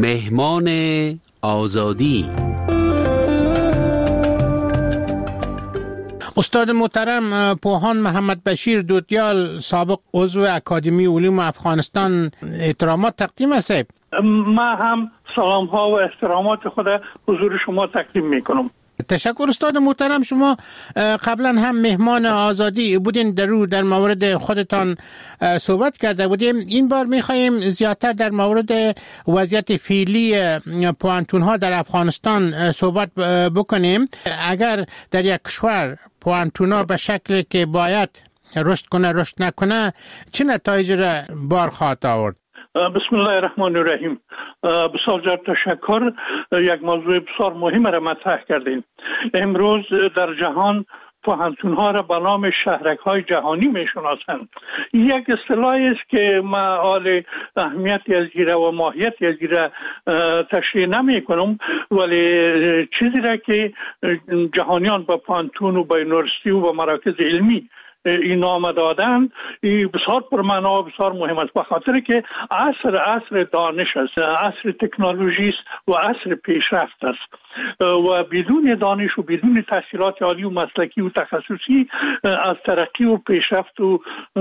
مهمان آزادی. استاد محترم پوهان محمد بشیر دودیال، سابق عضو اکادمی علوم افغانستان، احترامات تقدیم است. ما هم سلام ها و احترامات خود حضور شما تقدیم میکنم. تشکر استاد محترم. شما قبلا هم مهمان آزادی بودین، در مورد خودتان صحبت کرده بودیم. این بار میخواییم زیادتر در مورد وضعیت فعلی پوهنتون ها در افغانستان صحبت بکنیم. اگر در یک کشور پوهنتون ها به شکلی که باید رشد کنه رشد نکنه، چه نتایجی را بار خواهد آورد؟ بسم الله الرحمن الرحیم. بسیار زیاد تشکر. یک موضوع بسیار مهم را مطرح کردین. امروز در جهان پوهنتون ها را به نام شهرک های جهانی می شناسند. یک اصطلاحی است که ما آل اهمیتی از گیره و ماهیتی از گیره تشریح نمی کنم، ولی چیزی را که جهانیان به پوهنتون و به یونیورسیتی و به مراکز علمی این نام دادن، این بسیار پرمعنا و بسیار مهم است، به خاطر که عصر دانش است، عصر تکنولوژی است و عصر پیشرفت است و بدون دانش و بدون تحصیلات عالی و مسلکی و تخصصی از ترقی و پیشرفت و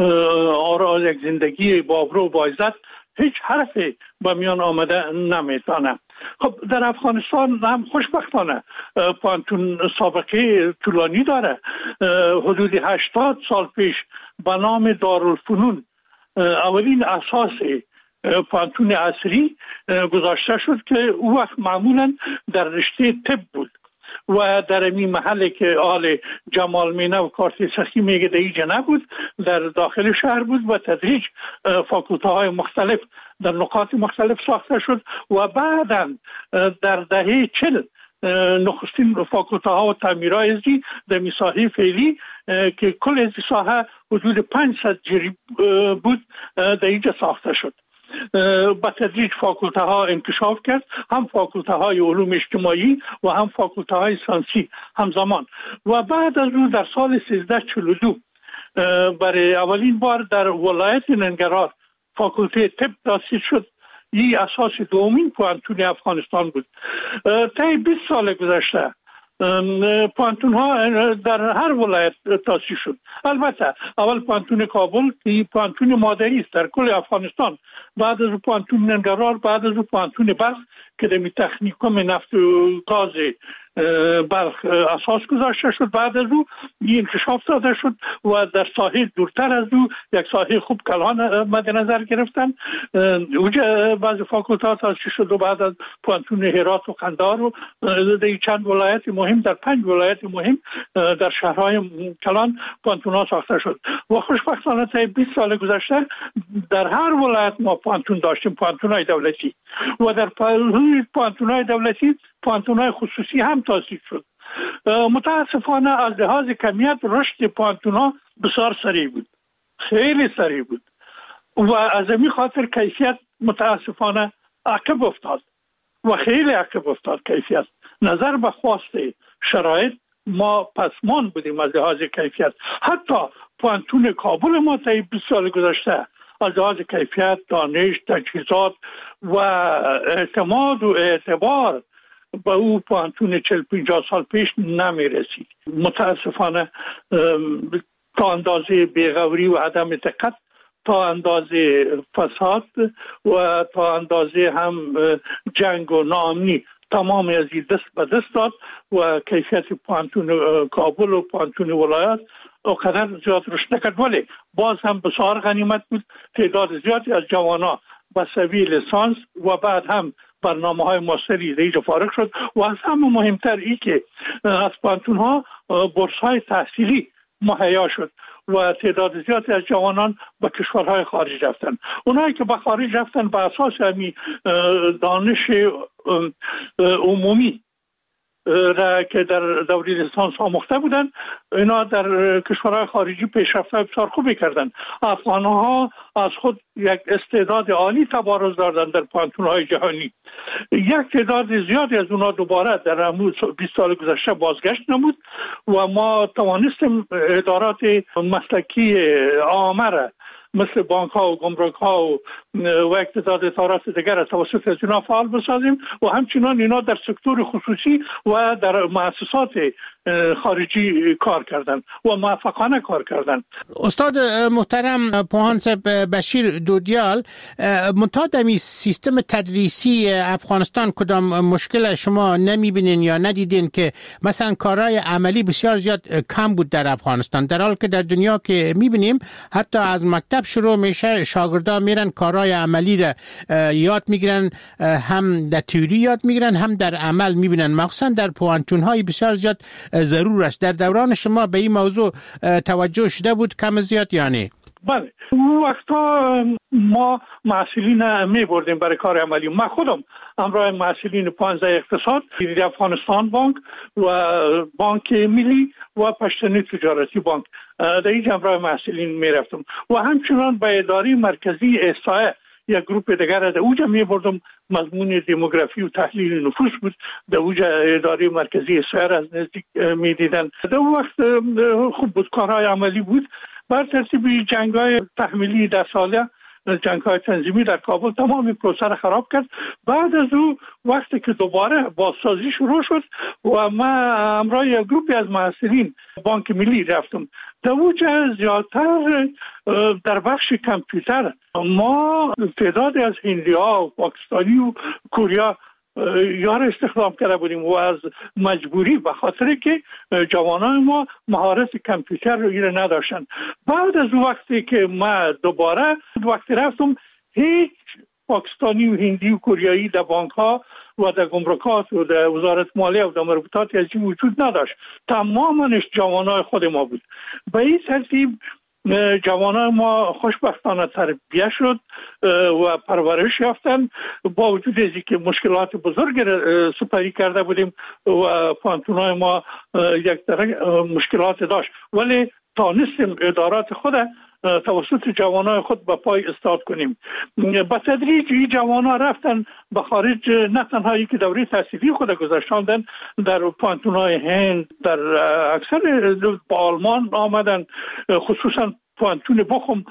آراز یک زندگی بابرو و باعزت هیچ حرفی به میان آمده نمیتونه. خب در افغانستان هم خوشبختانه پوهنتون سابقه طولانی داره. حدود 80 سال پیش به نام دارالفنون اولین اساس پوهنتون عصری گذاشته شد که او وقت معمولا در رشته طب بود و در این محله که آل جمال مینه و کارت سخی میگه در اینجا نبود، در داخل شهر بود و تدریج فاکولته های مختلف در نقاط مختلف ساخته شد و بعداً در دهه 40 نخستین فاکولته ها و تعمیرهای ازی در مساحه فعلی که کل از ساحه حدود 500 جری بود در اینجا ساخته شد. با تدریج فاکولته ها انکشاف کرد، هم فاکولته های علوم اجتماعی و هم فاکولته های ساینسی همزمان. و بعد از اون در سال 1342 برای اولین بار در ولایت ننگرهار فاکولته طب تأسیس شد. این اساس دومین پوهنتون افغانستان بود. طی 20 سال گذشته پوهنتون ها در هر ولایت تأسیس شد. البته اول پوهنتون کابل که پوهنتون مادری است در کل افغانستان، بعد از پوهنتون ننگرهار، بعد از پوهنتون بلخ که در تکنیکوم نفت و گاز بلخ اساس گذاشته شد. بعد از او انکشاف داده شد و در ساحه دورتر از او یک ساحه خوب کلان مد نظر گرفتن. اونجا بعض فاکولته ها تأسیس شد و بعد از پوهنتون هرات و قندهار و در چند ولایت مهم، در 5 ولایت مهم در شهرهای کلان پوهنتون ها ساخته شد و خوشبختانه تا 20 سال گذشته در هر ولایت ما پوهنتون داشتیم، پوهنتون های دولتی، و در پوهنتون های دولتی پوهنتون های خصوصی هم تأسیس شد. متاسفانه از لحاظ کمیت رشد پوهنتون ها بسیار سریع بود، خیلی سریع بود و از این خاطر کیفیت متاسفانه عقب افتاد و خیلی عقب افتاد. کیفیت نظر به خواست شرایط ما پسمان بودیم از لحاظ کیفیت. حتی پوهنتون کابل ما تا 20 سال گذشته از لحاظ کیفیت، دانش، تجهیزات و اعتماد و اعتبار با او پوهنتون 40-50 سال پیش نمی رسید. متاسفانه تا اندازه بیغوری و عدم دقت، تا اندازه فساد و تا اندازه هم جنگ و ناامنی تمام از این دست به دست داد و کیفیت پوهنتون کابل و پوهنتون ولایت اقدر زیاد رشد نکرد. ولی باز هم بسیار غنیمت بود. تعداد زیادی از جوانا با سوی لیسانس و بعد هم برنامه های ماستری دیگه فارغ شد و از همه مهمتر ای که از پوهنتون ها بورس های تحصیلی مهیا شد و تعداد زیادی از جوانان به کشورهای خارج رفتن. اونایی که به خارج رفتن به اساس همین دانش عمومی را که در دوره لیسانس آموخته بودن، اینا در کشورهای خارجی پیشرفت بسیار خوبی کردن. افغان‌ها از خود یک استعداد عالی تبارز دادن در پوهنتون‌های جهانی. یک تعداد زیادی از اونها دوباره در 20 سال گذشته بازگشت نمود و ما توانستیم ادارات مسلکی عامه را مثل بانک ها و گمرک ها و اقتصاد اطارات دیگر توسط از اینا فعال بسازیم و همچنان اینا در سکتور خصوصی و در مؤسسات خارجی کار کردن و موفقانه کار کردن. استاد محترم پوهانس بشیر دودیال، منتها سیستم تدریسی افغانستان کدام مشکل شما نمیبینین یا ندیدین که مثلا کارهای عملی بسیار زیاد کم بود در افغانستان، در حال که در دنیا که میبینیم حتی از مکتب شروع میشه شاگردا میرن کارهای عملی را یاد میگیرن، هم در تئوری یاد میگیرن هم در عمل میبینن، مخصوصا در پوانتونهای بسیار زیاد ضرور است. در دوران شما به این موضوع توجه شده بود کم زیاد یا نه؟ بله، اون وقتا ما محصلین می بردیم برای کار عملی. من خودم همراه محصلین 15 اقتصاد، افغانستان بانک و بانک ملی و پشتنی تجارتی بانک در این همراه محصلین می رفتم و همچنان به اداره مرکزی احصایه یک گروپ دیگر در اوجا می بردم. مضمون دموگرافی و تحلیل نفوس بود. در اوجا اداره مرکزی احصایه از نزدیک می دیدن. در اون وقت خوب بود، کارهای عملی بود. بر ترتیب جنگ‌های تحمیلی در ساله، جنگ‌های تنظیمی در کابل تمام این پروسه را خراب کرد. بعد از او وقتی که دوباره بازسازی شروع شد و من همراه یک گروپی از محصلین بانک ملی رفتم. در اوجا زیادتر در بخش کامپیوتر ما تعدادی از هندی‌ها و پاکستانی و کوریا یار استخدام کرده بودیم و از مجبوری، به خاطر که جوانان ما مهارت کامپیوتر رو نداشتن. بعد از وقتی که ما دوباره وقتی رفتم هیچ پاکستانی و هندی و کوریایی در بانک ها و در گمرکات و در وزارت مالیه و در مربوطات از این وجود نداشت. تمامش جوانای خود ما بود. به این ترتیب جوانان ما خوشبختانه تربیت شد و پرورش یافتن، با وجود از اینکه مشکلات بزرگ سپری کرده بودیم و پانتونای ما یک مشکلات داشت، ولی تانستیم ادارات خود توسط جوانای خود به پای استاد کنیم. با تدریج این جوانان رفتن به خارج، نه تنها که دوره تحصیلی خود گذاشتن در پانتونای هند، در اکثر با آلمان آمدن، خصوصا پانتون بخم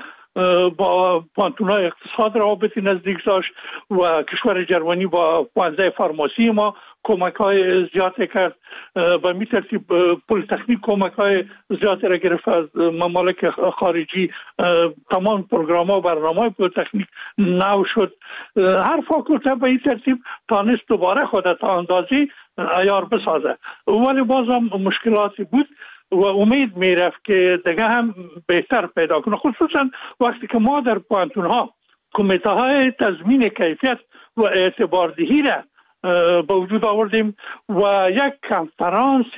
با پانتونای اقتصاد رابطی نزدیک داشت و کشور جرمنی با پانزه فارماسی ما کمک های زیاده کرد. به می ترتیب پلیتکنیک کمک های زیاده را گرفت از ممالک خارجی. تمام پروگرام ها و برنامه های پلیتکنیک نو شد. هر فاکولته به این ترتیب تانست دوباره خود تا اندازی عیار بسازه، ولی باز هم مشکلاتی بود و امید میرفت که دیگه هم بهتر پیدا کنه، خصوصا وقتی که ما در پانتون ها کمیته های تضمین کیفیت و اعتباردهی را به وجود آوردیم و یک کنفرانس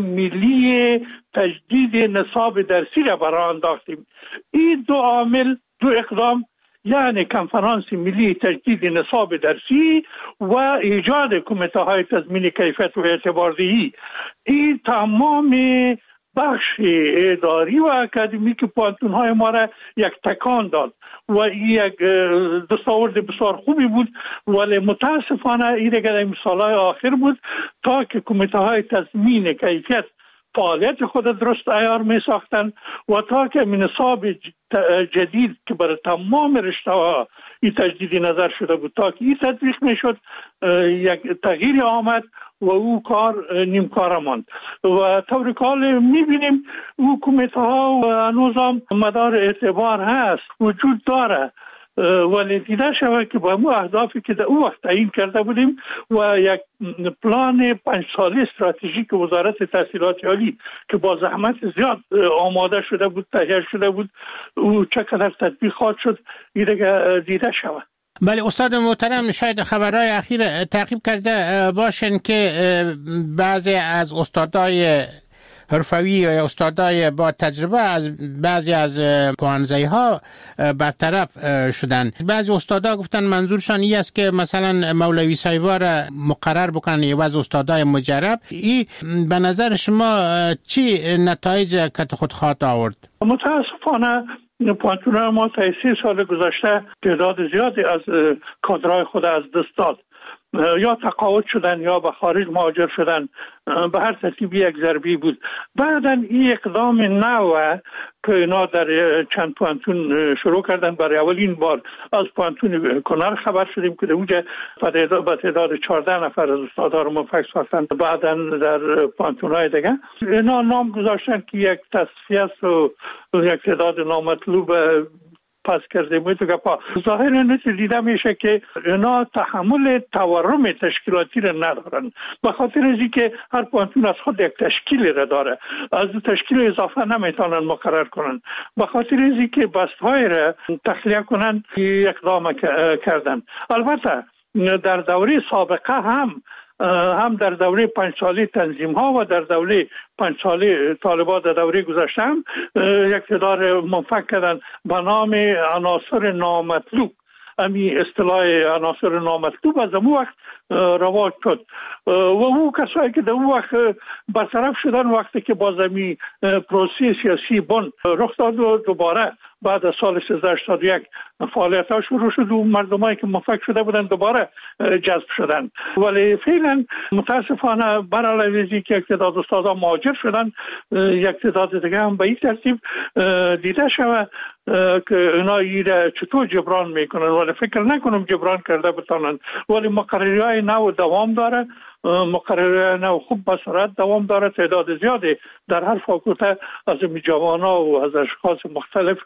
ملی تجدید نصاب درسی را برای انداختیم. این دو عامل، دو اقدام، یعنی کنفرانس ملی تجدید نصاب درسی و ایجاد کمیته های تضمین کیفیت و اعتباردهی، این تمام بخش اداری و اکادمیک پانتون های ما را یک تکان داد و یک دستاورد بسیار خوبی بود، ولی متاسفانه این دیگر مثال های آخر بود تا که کمیته های تضمین کیفیت فعالیت خود درست عیار می ساختن و تا که نصاب جدید که برای تمام رشته ها این تجدیدی نظر شده بود تا که این تطبیق می شد، یک تغییر آمد و او کار نیمکار ماند و طور کال می بینیم او کمیته ها و هنوز مدار اعتبار هست، وجود داره، ولی دیده شود که با مو اهدافی که در او وقت تعیین کرده بودیم و یک پلان 5 ساله استراتژیک وزارت تحصیلات عالی که با زحمت زیاد آماده شده بود، تهیه شده بود، او چقدر تطبیقات شد دیده شود. بله استاد محترم، شاید خبرهای اخیر تعقیب کرده باشن که بعضی از استادای حرفوی یا استادای با تجربه از بعضی از پوانزه‌ها برطرف شدن. بعضی استادا گفتن منظورشان این است که مثلا مولوی صاحبا را مقرر بکنن یا از استادای مجرب. این به نظر شما چی نتایج که خود خواهد آورد؟ متاسفانه پانتون ما تا 3 سال گذشته تعداد زیادی از کادرهای خود از دست داد. یا تقاعد شدن یا به خارج مهاجر شدن، به هر ترتیب یک ضربه بود. بعداً این اقدام نو که اینا در چند پوانتون شروع کردن، برای اولین بار از پوانتون کنر خبر شدیم که اونجا به تعداد 14 نفر از استادا رو منفک ساختن. بعداً در پوانتون‌های دیگه اینا نام گذاشتن که یک تصفیه است و یک تعداد نامطلوب پس کرده بود. ظاهر نتیجه دیده میشه که اینا تحمل تورم تشکیلاتی را ندارن، به خاطر از اینکه هر پوانتون از خود یک تشکیل را داره، از تشکیل اضافه نمیتونن مقرر کنن، به خاطر از اینکه بستهای را تخلیه کنن اقدام کردن. البته در دوره سابقه هم در دوره 5 ساله تنظیم ها و در دوره 5 ساله طالبان در دوره گذشته هم یک تعداد منفک کردن به نام عناصر نامطلوب. امی اصطلاح عناصر نامطلوب از اون وقت رواج شد و او کسایی که در اون وقت برطرف شدن وقتی که باز امی پروسه سیاسی بند رخ داد و دوباره بعد از سال 1381 فعالیت ها شروع شد و مردمایی که منفک شده بودن دوباره جذب شدن. ولی فعلا متاسفانه بر علیه که یک تعداد استادا مهاجر شدن، یک تعداد دیگه هم به این ترتیب دیده شود که اینا ایره چطور جبران میکنن، ولی فکر نکنم جبران کرده بتانن. ولی مقرریهای نو دوام داره، مقرریهای نو خوب به سرعت دوام داره، تعداد زیادی در هر فاکولته از جوانان و از اشخاص مختلف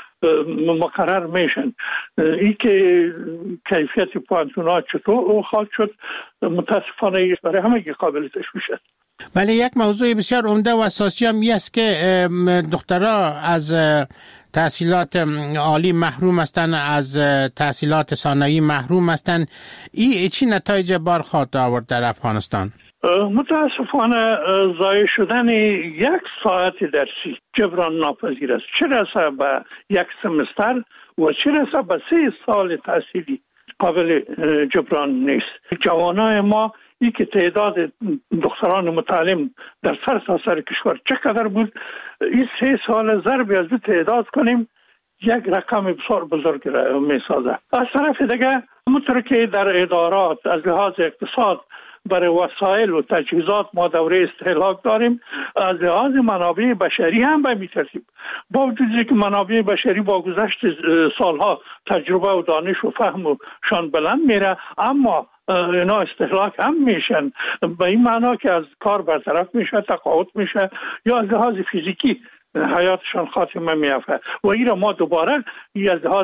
مقرر میشن. این که کیفیت پوانتون‌ها چطور خواهد شد متاسفانه برای همه قابل تشویش است. ولی یک موضوع بسیار عمده و اساسی هم است که دخترها از تحصیلات عالی محروم هستند، از تحصیلات ثانویه محروم هستند. این چی نتایج بار خواهد آورد در افغانستان؟ متاسفانه ضایع شدن 1 ساعت درسی جبران ناپذیر است، چه رسه به 1 سمستر و چه رسه به 3 سال تحصیلی قابل جبران نیست. جوانای ما ای که تعداد دختران متعلم در سرتاسر کشور چقدر بود، این 3 سال ضرب از تعداد کنیم یک رقم بسیار بزرگ را می سازه. از طرف دیگه همونطور که در ادارات از لحاظ اقتصاد برای وسایل و تجهیزات ما دوره استهلاک داریم، از لحاظ منابع بشری هم به این ترتیب. با وجودی که منابع بشری با گذشت سالها تجربه و دانش و فهم و شان بلند میره، اما اینا استهلاک هم میشن، به این معنا که از کار برطرف میشه، تقاعد میشه یا از لحاظ فیزیکی حیاتشان خاتمه میافته و این را ما دوباره از لحاظ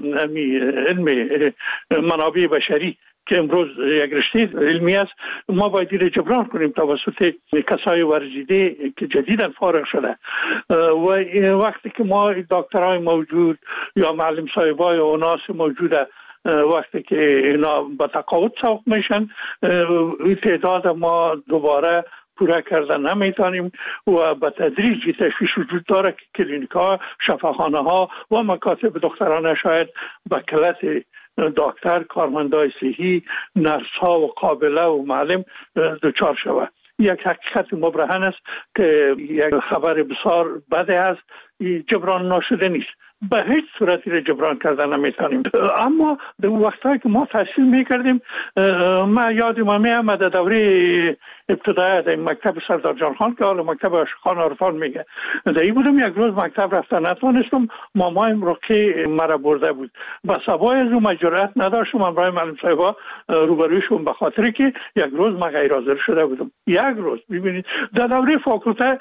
علم منابع بشری که امروز یک رشته علمی است، ما باید این جبران کنیم توسط کسای ورزیده که جدیداً فارغ شده. و وقتی که ما دکترای موجود یا معلم صاحبای و ناس موجوده وقتی که اینا به تقاعد سوق میشن، این تعداد ما دوباره پورا کردن نمیتونیم و به تدریج تشویش وجود داره که کلینیک ها، شفاخانه ها و مکاتب دخترانه شاید به کلت دکتر، کارمندای صحی، نرس ها و قابله و معلم دچار شود. یک حقیقت مبرهن است که یک خبر بسیار بده است، جبران ناشده نیست، به هیچ صورتی را جبران کردن نمیتونیم. اما در وقتایی که ما تحصیل میکردیم، ما یادم میامد دوره ابتدایی در مکتب سردار جان خان که حالا مکتب عاشقان عرفان میگه، در این بودم یک روز مکتب رفتن نتوانستم، مامایم رقی مرا برده بود، با سبای از اون جرأت نداشتم من برای معلم صاحبا روبرویشون، به خاطر که یک روز ما غیر حاضر شده بودم. یک روز ببینید در دوره فاکولته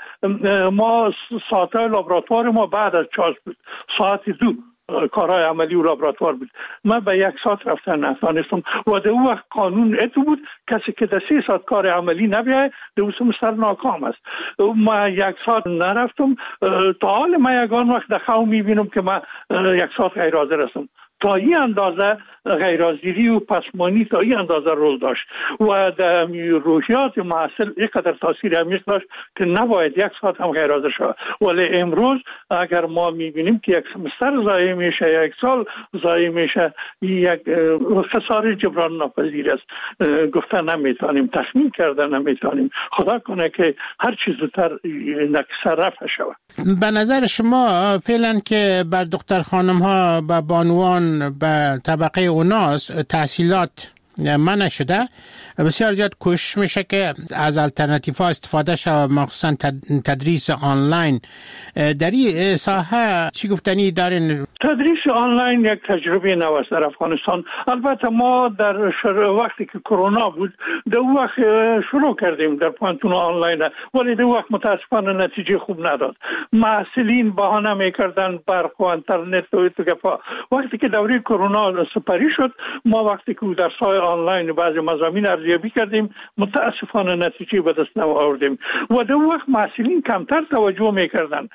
ما ساعتهای لابراتوار ما بعد از 4 بود، ساعت 2 کارهای عملی و لابراتوار بود. من به 1 ساعت رفتن نتوانستم و در اون وقت قانون اتو بود کسی که در 3 ساعت کار عملی نبیاید در اون سمستر ناکام است. من 1 ساعت نرفتم، تا حال من یگان وقت در خواب میبینم که من 1 ساعت غیر حاضر هستم. تا این اندازه غیرحاضری و پسمانی تا این اندازه رول داشت و در روحیات محصل اینقدر تاثیر عمیق داشت که نباید 1 ساعت هم غیر حاضر شود. ولی امروز اگر ما میبینیم که 1 سمستر ضایع میشه، 1 سال ضایع میشه، یک خساره جبران ناپذیر است. گفتن نمیتونیم، تخمین کردن نمیتونیم. خدا کنه که هر چیز زودتر نقص رفع شود. به نظر شما فعلا که بر دختر خانم ها و بانوان به طبقه اوناس تحصیلات منع شده. بسیار زیاد کوشش میشه که از الटरनेटिव ها استفاده شود، مخصوصا تدریس آنلاین. در این ساحه چی گفتنی دارین؟ تدریس آنلاین یک تجربه نو است در افغانستان. البته ما در وقتی که کرونا بود در وقت شروع کردیم در پانتون آنلاین، ولی در وقت متاسفانه نتیجه خوب نداد. محصلین بهانه میکردن برق و اینترنت و اتفاقا. وقتی که دوره کرونا سپری شد، ما وقتی که در سایه آنلاین بعضی مضامین ارزیابی کردیم، متاسفانه نتیجه به دست نآوردیم و در وقت محصلین کمتر توجه میکردن.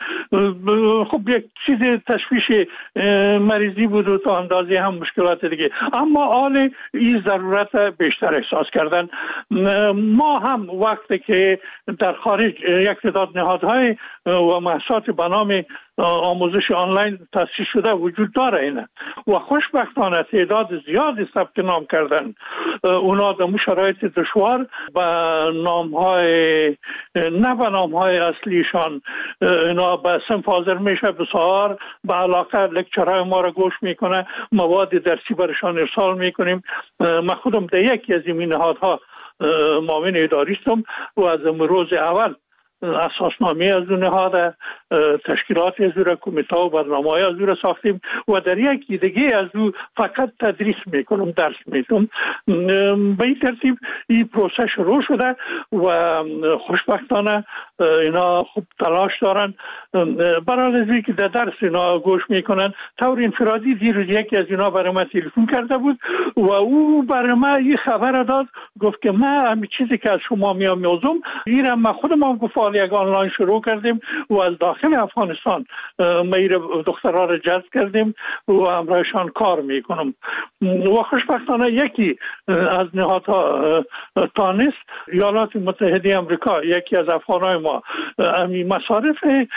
خب یک چیز تشویش مریضی بود و تا اندازه هم مشکلات دیگه، اما حال این ضرورت بیشتر احساس کردن. ما هم وقتی که در خارج یک تعداد نهادهای و مؤسسات به نام آموزش آنلاین تأسیس شده وجود داره اینه و خوشبختانه تعداد زیادی ثبت نام کردن. اونا در شرایط دشوار به نامهای نه به نامهای اصلیشان اینا به صنف حاضر میشه، بسیار به علاقه لکچرهای ما را گوش میکنه، مواد درسی برشان ارسال میکنیم. من خودم در یکی از این نهادها معاون اداری هستم و از روز اول اساسنامه از اون نهاد، تشکیلات از اون، کمیته و برنامه‌های از اون ساختیم و در یکی دیگه از اون فقط تدریس میکنم، درس میدم. به این ترتیب این پروسه شروع شده و خوشبختانه اینا خوب تلاش دارن برای ازی که در درس اینا گوش میکنن. طور انفرادی دیروز یکی از اینا برای من تلفن کرده بود و او برای من یه خبر داد، گفت که من همین چیزی که از شما میآموزم این من خودم هم گفت یک آنلاین شروع کردیم و از داخل افغانستان میر دخترها را جذب کردیم و همراهشان کار میکنم و خوشبختانه یکی از نهادها تانست ایالات متحده آمریکا، یکی از افغانای ما امی مصارف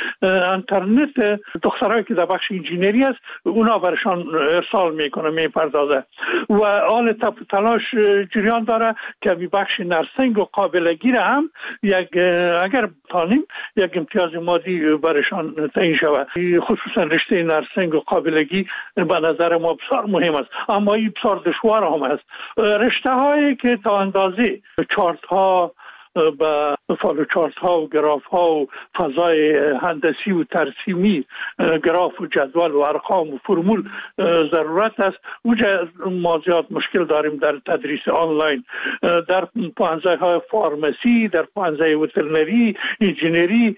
اینترنت دخترایی که در بخش انجینری است اونا برشان ارسال میکنه، میپردازه و آل تلاش جریان داره که بی بخش نرسنگ و قابلگی را هم یک اگر تانیم یک امتیاز مادی برشان تعیین شود. خصوصا رشته نرسنگ و قابلگی به نظر ما بسیار مهم است، اما این بسیار دشوار هم است. رشته هایی که تا اندازه چارت ها با فالو چارت ها و گراف ها و فضای هندسی و ترسیمی، گراف و جدول و ارقام و فرمول ضرورت است. اونجا ما زیاد مشکل داریم در تدریس آنلاین. در پانزه های فارمسی، در پانزه وترنری، انجینری،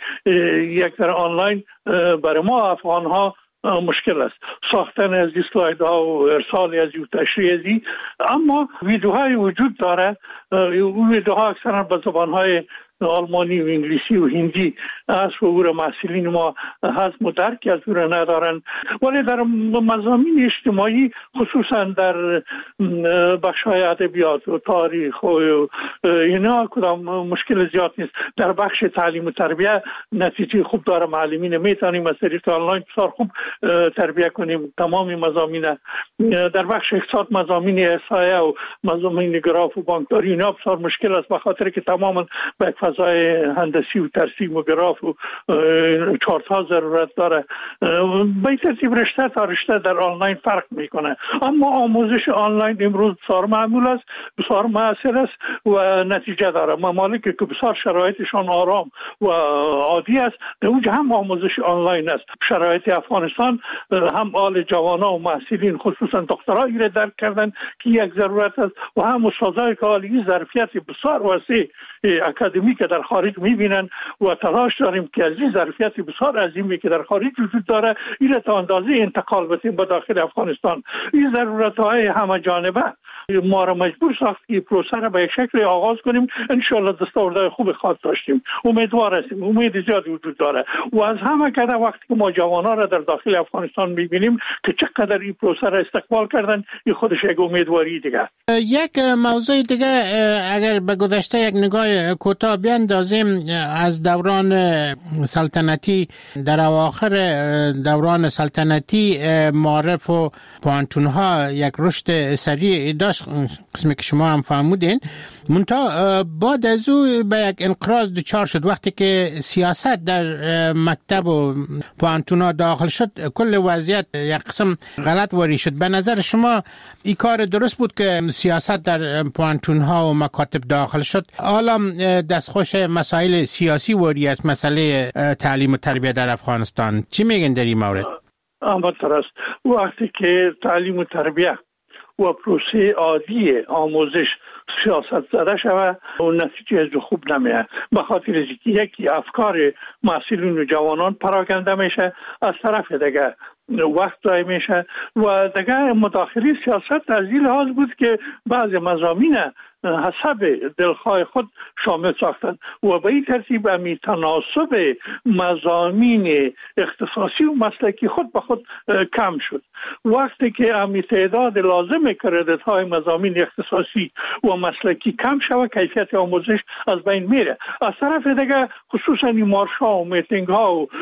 یک در آنلاین برای ما افغان ها مشکل است. ساختن از اسلاید ها و ارسال از تشریح ازی، اما ویدیوهای وجود داره. اون ویدیوها اکثرا به زبانهای آلمانی و انگلیسی و هندی است و او را محصلین ما هضم و درک از او را ندارن، ولی در مضامین اجتماعی خصوصا در بخش‌های ادبیات و تاریخ و اینا کدام مشکل زیاد نیست. در بخش تعلیم و تربیت نتیجه خوب داره، معلمین میتونیم از طریق آنلاین بسیار خوب تربیت کنیم تمام مضامین. در بخش اقتصاد مضامین احصایه و مضامین گراف و بانکداری اینا بسیار مشکل است، به خاطر که تماما به فضای هندسی و ترسیم و گراف و چارت ها ضرورت داره. به این ترتیب رشته تا رشته در آنلاین فرق میکنه، اما آموزش آنلاین امروز بسیار معمول است، بسیار مؤثر است و نتیجه داره. ممالکی که بسیار شرایطشان آرام و عادی است در اونجا هم آموزش آنلاین است. شرایط افغانستان هم آل جوانا و محصلین خصوصا دخترها را درک کردن که یک ضرورت است و هم استادای که عالی ظرفیت بسیار وسیع اکادمی که در خارج میبینن و تلاش داریم که از این ظرفیت بسیار عظیمی که در خارج وجود داره این تا اندازه انتقال بدیم به داخل افغانستان. این ضرورت‌های همه جانبه ما را مجبور ساخت که پروسه را به یک شکل آغاز کنیم. ان شاء الله دستاوردهای خوب خواهد داشتیم، امیدوار هستیم، امید زیادی وجود داره و از همه کده وقتی که ما جوانان را در داخل افغانستان میبینیم که چقدر این پروسه را استقبال کردن، این خودش یک امیدواری دیگه. یک موضوع دیگه اگر به گذشته یک نگاه کوتاه بیاندازیم، از دوران سلطنتی در اواخر دوران سلطنتی معارف و پانتون ها یک رشد سریع داشت داشت، قسمی که شما هم فهمودین. منتها بعد از او به یک انقراض دچار شد. وقتی که سیاست در مکتب و پوانتونا داخل شد، کل وضعیت یک قسم غلط واری شد. به نظر شما این کار درست بود که سیاست در پوانتونها و مکاتب داخل شد؟ حالا دستخوش مسائل سیاسی واری است مسئله تعلیم و تربیت در افغانستان. چی میگن در این مورد؟ است وقتی که تعلیم و تربیت و پروسه عادی آموزش سیاست زده شود و نتیجه از خوب نمیاد، به خاطر اینکه یکی افکار مسئولین و جوانان پراکنده میشه، از طرف دیگه وقت ضایع میشه و دیگه مداخله سیاست از این لحاظ بود که بعضی مضامین حسب دلخواه خود شامل ساختند و به این ترتیب همی تناسب مضامین اختصاصی و مسلکی خود به خود کم شد. وقتی که همی تعداد لازم کردیت های مضامین اختصاصی و مسلکی کم شود، کیفیت آموزش از بین میره. از طرف دیگه خصوصا این مارش ها و میتینگ ها و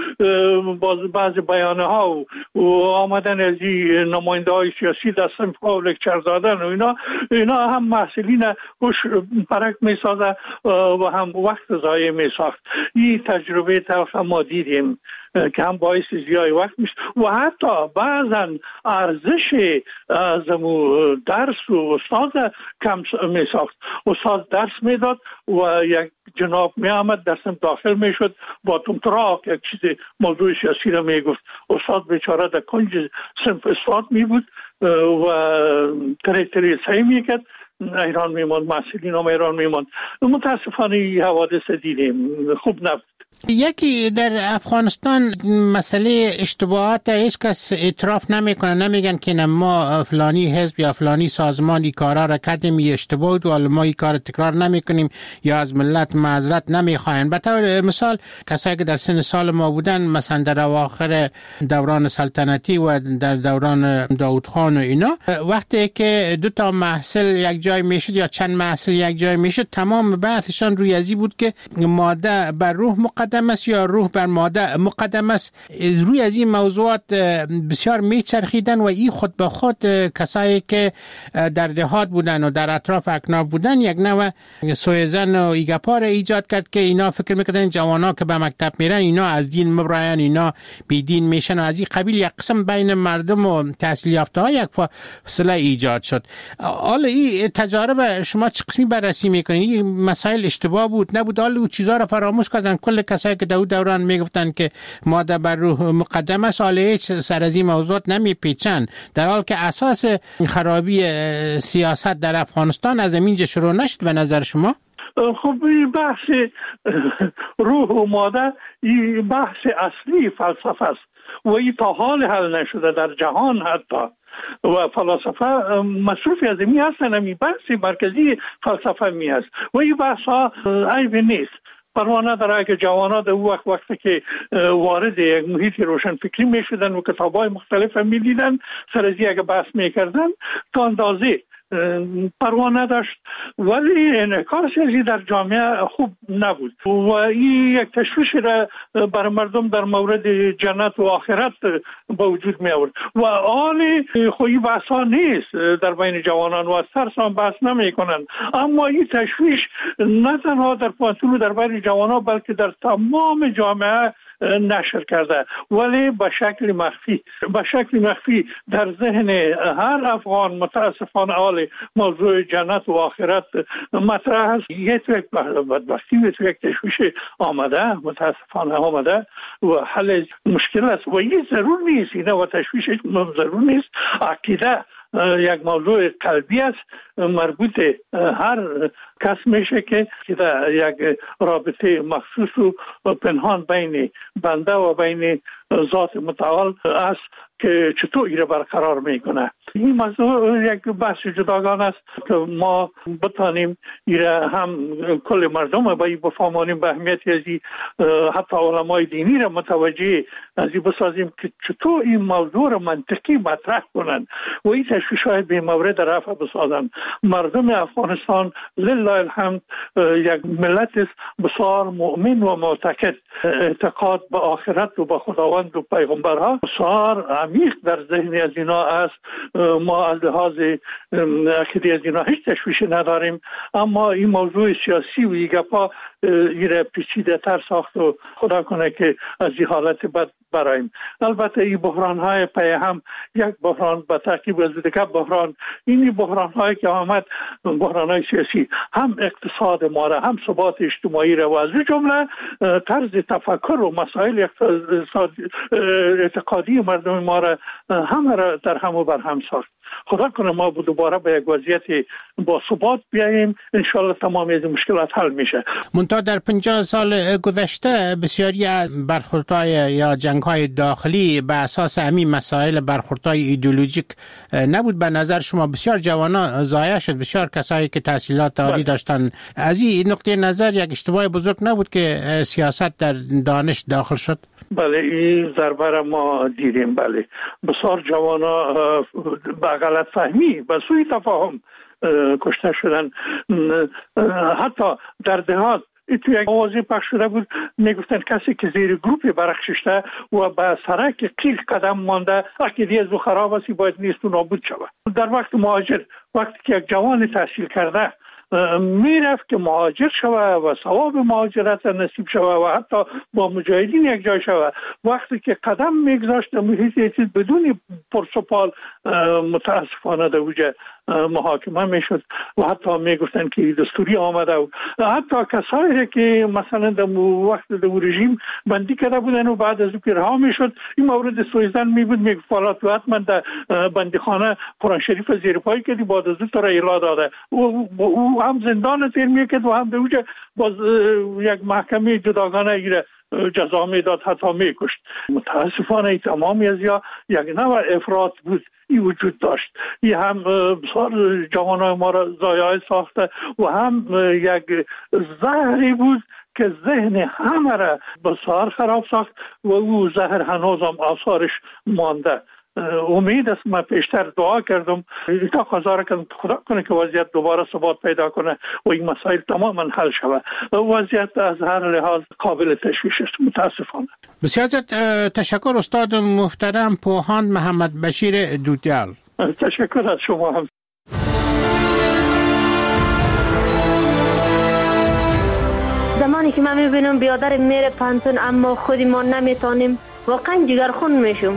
بعض بیانه ها و آمدن از نماینده های سیاسی دستم و لکچر دادن و اینا هم محصلین خوش پرک می سازه و هم وقت ضایع می ساخت. این تجربه طرف ما دیدیم که هم باعث ضیاع وقت میشه و حتی بعضا ارزش از درس و استاد کم می ساخت. استاد درس میداد و یک جناب می آمد درسم داخل می شد با تمتراک یک چیز موضوع سیاسی را می گفت. استاد بیچاره در کنج صنف استاد می بود و تری سعی می کرد، ایران میموند، مسئولین هم ایران میموند. متاسفانه حوادث دیدیم، خوب نبود. یکی در افغانستان مسئله اشتباهات هیچ کس اعتراف نمیکنه، نمیگن که ما فلانی حزب یا فلانی سازمان این کارا را کردیم، این اشتباه بود و ما این کار تکرار نمیکنیم یا از ملت معذرت نمیخواین. به طور مثال کسایی که در سن سال ما بودن، مثلا در اواخر دوران سلطنتی و در دوران داود خان و اینا، وقتی که دو تا محصل یک جای میشد یا چند محصل یک جای میشد، تمام بحثشان روی ازی بود که ماده بر روح مقدم است یا روح بر ماده مقدم است. روی از این موضوعات بسیار میچرخیدن و این خود به خود کسایی که در دهات بودن و در اطراف اکناف بودن یک نوع سویزن و ایگپار ایجاد کرد که اینا فکر میکردن جوانا که به مکتب میرن اینا از دین مبراین، اینا بی دین میشن و از این قبیل یک قسم بین مردم و تحصیل یافته ها یک فاصله ایجاد شد. حالا این تجارب شما چه قسمی بررسی میکنید؟ این مسائل اشتباه بود نبود؟ حالا او چیزا را فراموش کردن. کل کسایی که دوران میگفتن که ماده بر روح مقدم است، حالا هیچ سر از این موضوعات نمیپیچن، در حال که اساس خرابی سیاست در افغانستان از اینجا شروع نشد. به نظر شما؟ خب این بحث روح و ماده این بحث اصلی فلسفه است و این تا حال حل نشده در جهان حتی و فلاسفه مصروفی از این هستن. این بحث مرکزی فلسفه می است و این بحث ها عیب نیست. پروانه داره که جوانان در وقتی که وارد یک محیط روشن فکری می شدن و کتابای مختلف می دیدن، سر از یک بحث می کردن تا اندازه پروانه داشت، ولی انعکاس ازی در جامعه خوب نبود و این یک تشویش را بر مردم در مورد جنت و آخرت به وجود می آورد و آن خویی بحث ها نیست در بین جوانان و از ترس هم بحث نمی کنند. اما این تشویش نه تنها در پانتون و در بین جوانان بلکه در تمام جامعه نشر کرده، ولی به شکل مخفی در ذهن هر افغان متاسفانه حال موضوع جنت و آخرت مطرح است. یک بدبختی و یک تشویش آمده، متاسفانه آمده و حل مشکل است و این ضرور نیست، اینا و تشویشش ضرور نیست. عقیده یک موضوع قلبی است، مربوط هر کس میشه که یک رابطه مخصوص و پنهان بین بنده و بین ذات متعال است که چطور ایره برقرار میکنه. این موضوع یک بحث جداگانه است که ما بتانیم ایره هم کل مردم باید بفهمانیم به اهمیت ازی، حتی علمای دینی را متوجه ازی بسازیم که چطور این موضوع را منطقی مطرح کنن و این تشویش‌های به مورد رفع بسازن. مردم افغانستان لله الحمد یک ملت است بسیار مؤمن و معتقد، اعتقاد به آخرت و به خداوند و پیغمبرها بسیار عمیق در ذهن از اینا است ما از لحاظ عقیده از اینا هیچ تشویشی نداریم، اما این موضوع سیاسی و گپا ایره پیچیده تر ساخت و خدا کنه که از این حالت بد برایم. البته این بحران های پی هم یک بحران به تعقیب از دیگر بحران، این بحران هایی که آمد بحران های سیاسی هم اقتصاد ما را هم ثبات اجتماعی را و از جمله طرز تفکر و مسائل اعتقادی مردم ما را همه را در هم و بر هم ساخت. خدا کنه ما دوباره به یک وضعیت با ثبات بیاییم، انشالله تمام از مشکلات حل میشه. منتها در 50 سال گذشته بسیاری از برخوردهای یا جنگ‌های داخلی به اساس همین مسائل برخوردهای ایدئولوژیک نبود. به نظر شما بسیار جوانان ضایع شد، بسیار کسایی که تحصیلات عالی داشتن. از این نقطه نظر یک اشتباه بزرگ نبود که سیاست در دانش داخل شد؟ بله، این ضربه را ما دیدیم. بله، بسیار جوانا به غلط فهمی و سوء تفاهم کشته شدن. حتی در دهات تو یک آوازی پخش شده بود، میگفتن کسی که زیر گروپی برخششته و به سرک قیل قدم مانده عقیده از او خراب است باید نیست و نابود شود. در وقت مهاجر، وقتی که یک جوان تحصیل کرده میرفت که مهاجر شوه و ثواب مهاجرت نصیب شوه و حتی با مجاهدین یک جای شوه، وقتی که قدم میگذاشت محیط چیز بدون پرسپال متاسفانه در وجه محاکمه میشد و حتی میگفتن که دستوری آمده و حتی کسایی که مثلا در وقت در رژیم بندی کرده بودن و بعد از او که رها میشد، این مورد سویزن می بود، میگفت فالات و حتما در بندیخانه قرآن شریف زیر پای کردی بعد از او تا را ایلا داده او هم زندان تیر میکرد و هم در وجه باز یک محکمه جداگانه ایره جزا میداد، حتی میکشت. متاسفانه تمامی از یا یک نوع افراط بود ای وجود داشت. این هم بسیار جوانای ما را ضایع ساخته و هم یک زهری بود که ذهن همه را بسیار خراب ساخت و او زهر هنوز هم آثارش مانده. امید است، من پیشتر دعا کردم تا خواهر کردم خدا کنه که وضعیت دوباره ثبات پیدا کنه و این مسائل تماما حل شود. وضعیت از هر لحاظ قابل تشویش است متاسفانه. بسیار تشکر استاد محترم پوهاند محمد بشیر دودیال. تشکر از شما هم. زمانی که من میبینم بیادر میره پانتون اما خودی ما نمیتونیم، واقعا جگرخون میشم.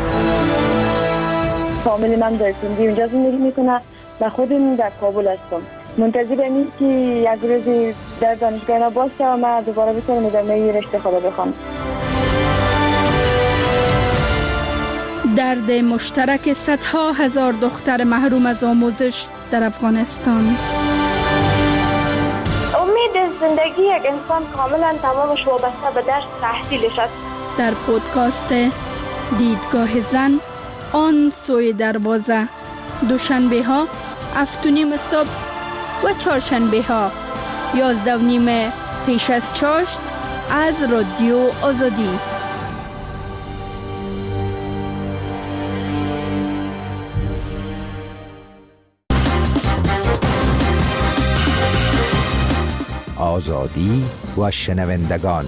فامیل من در سندی اونجا زندگی میکنه و خودم در کابل هستم. منتظرم که یک روزی در دانشگاه باشه و من دوباره بتونم ادامه رشته خدا بخوام. درد مشترک صدها هزار دختر محروم از آموزش در افغانستان. امید زندگی یک انسان کاملا تمامش وابسته به درس تحصیلش است. در پودکاست دیدگاه زن آن سوی دروازه، دوشنبه ها 7:30 صبح و چهارشنبه ها 11:30 پیش از چاشت از رادیو آزادی. آزادی و شنوندگان.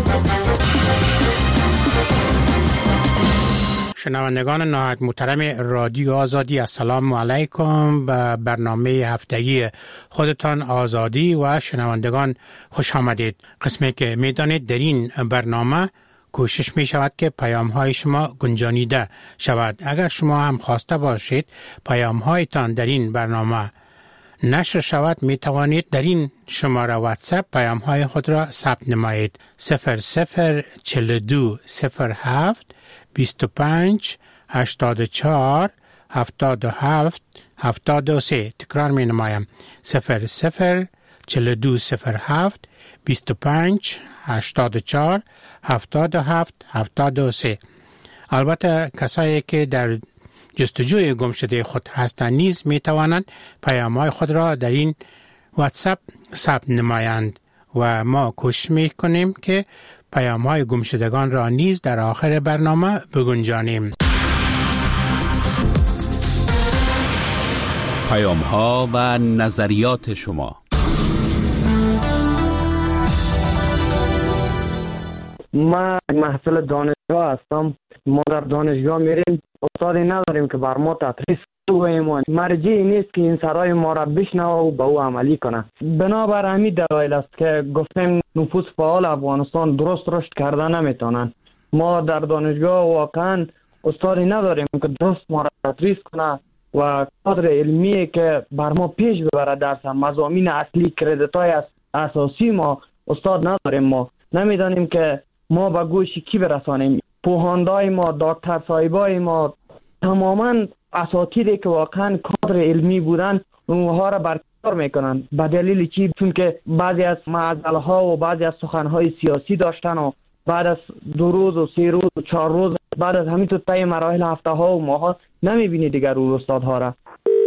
شنوندگان نهایت محترم رادیو آزادی، السلام علیکم. به برنامه هفتگی خودتان آزادی و شنوندگان خوش آمدید. قسمی که میدانید در این برنامه کوشش می شود که پیام های شما گنجانیده شود. اگر شما هم خواسته باشید پیام هایتان در این برنامه نشر شود، می توانید در این شماره واتساپ پیام های خود را ثبت نمایید. 0042 07 25 84 77 73. تکرار می نمایم. 0042 07 25 84 77 73. البته کسایی که در جستجوی گمشده خود هستند نیز می توانند پیام‌های خود را در این واتساپ ثبت نمایند و ما کوشش می کنیم که پیام‌های گمشدگان را نیز در آخر برنامه بگنجانیم. پیام‌ها و نظریات شما. من محصل دانشگاه هستم. ما در دانشگاه میریم، استادی نداریم که بر ما تدریس بگوییم مرجعی نیست که این سرای ما را بشنوه و به او عملی کنه. بنابر همین دلایل است که گفتیم نفوذ فعال افغانستان درست رشد کرده نمیتونن. ما در دانشگاه واقعا استادی نداریم که درست ما را تدریس کنه و کادر علمی که بر ما پیش ببره درس مضامین اصلی کردیت‌های اساسی ما استاد نداریم. ما نمیدانیم که ما به گوش کی برسانیم. پوهاندای ما، دکتر صاحبای ما، تماما اساتیدی که واقعا کادر علمی بودن اونها را برکنار میکنن. به دلیل چی؟ چون که بعضی از معضله ها و بعضی از سخنهای سیاسی داشتن و بعد از 2 روز و 3 روز و 4 روز بعد از همین تو طی مراحل هفته ها و ماه ها نمیبینی دیگر اون استادها را.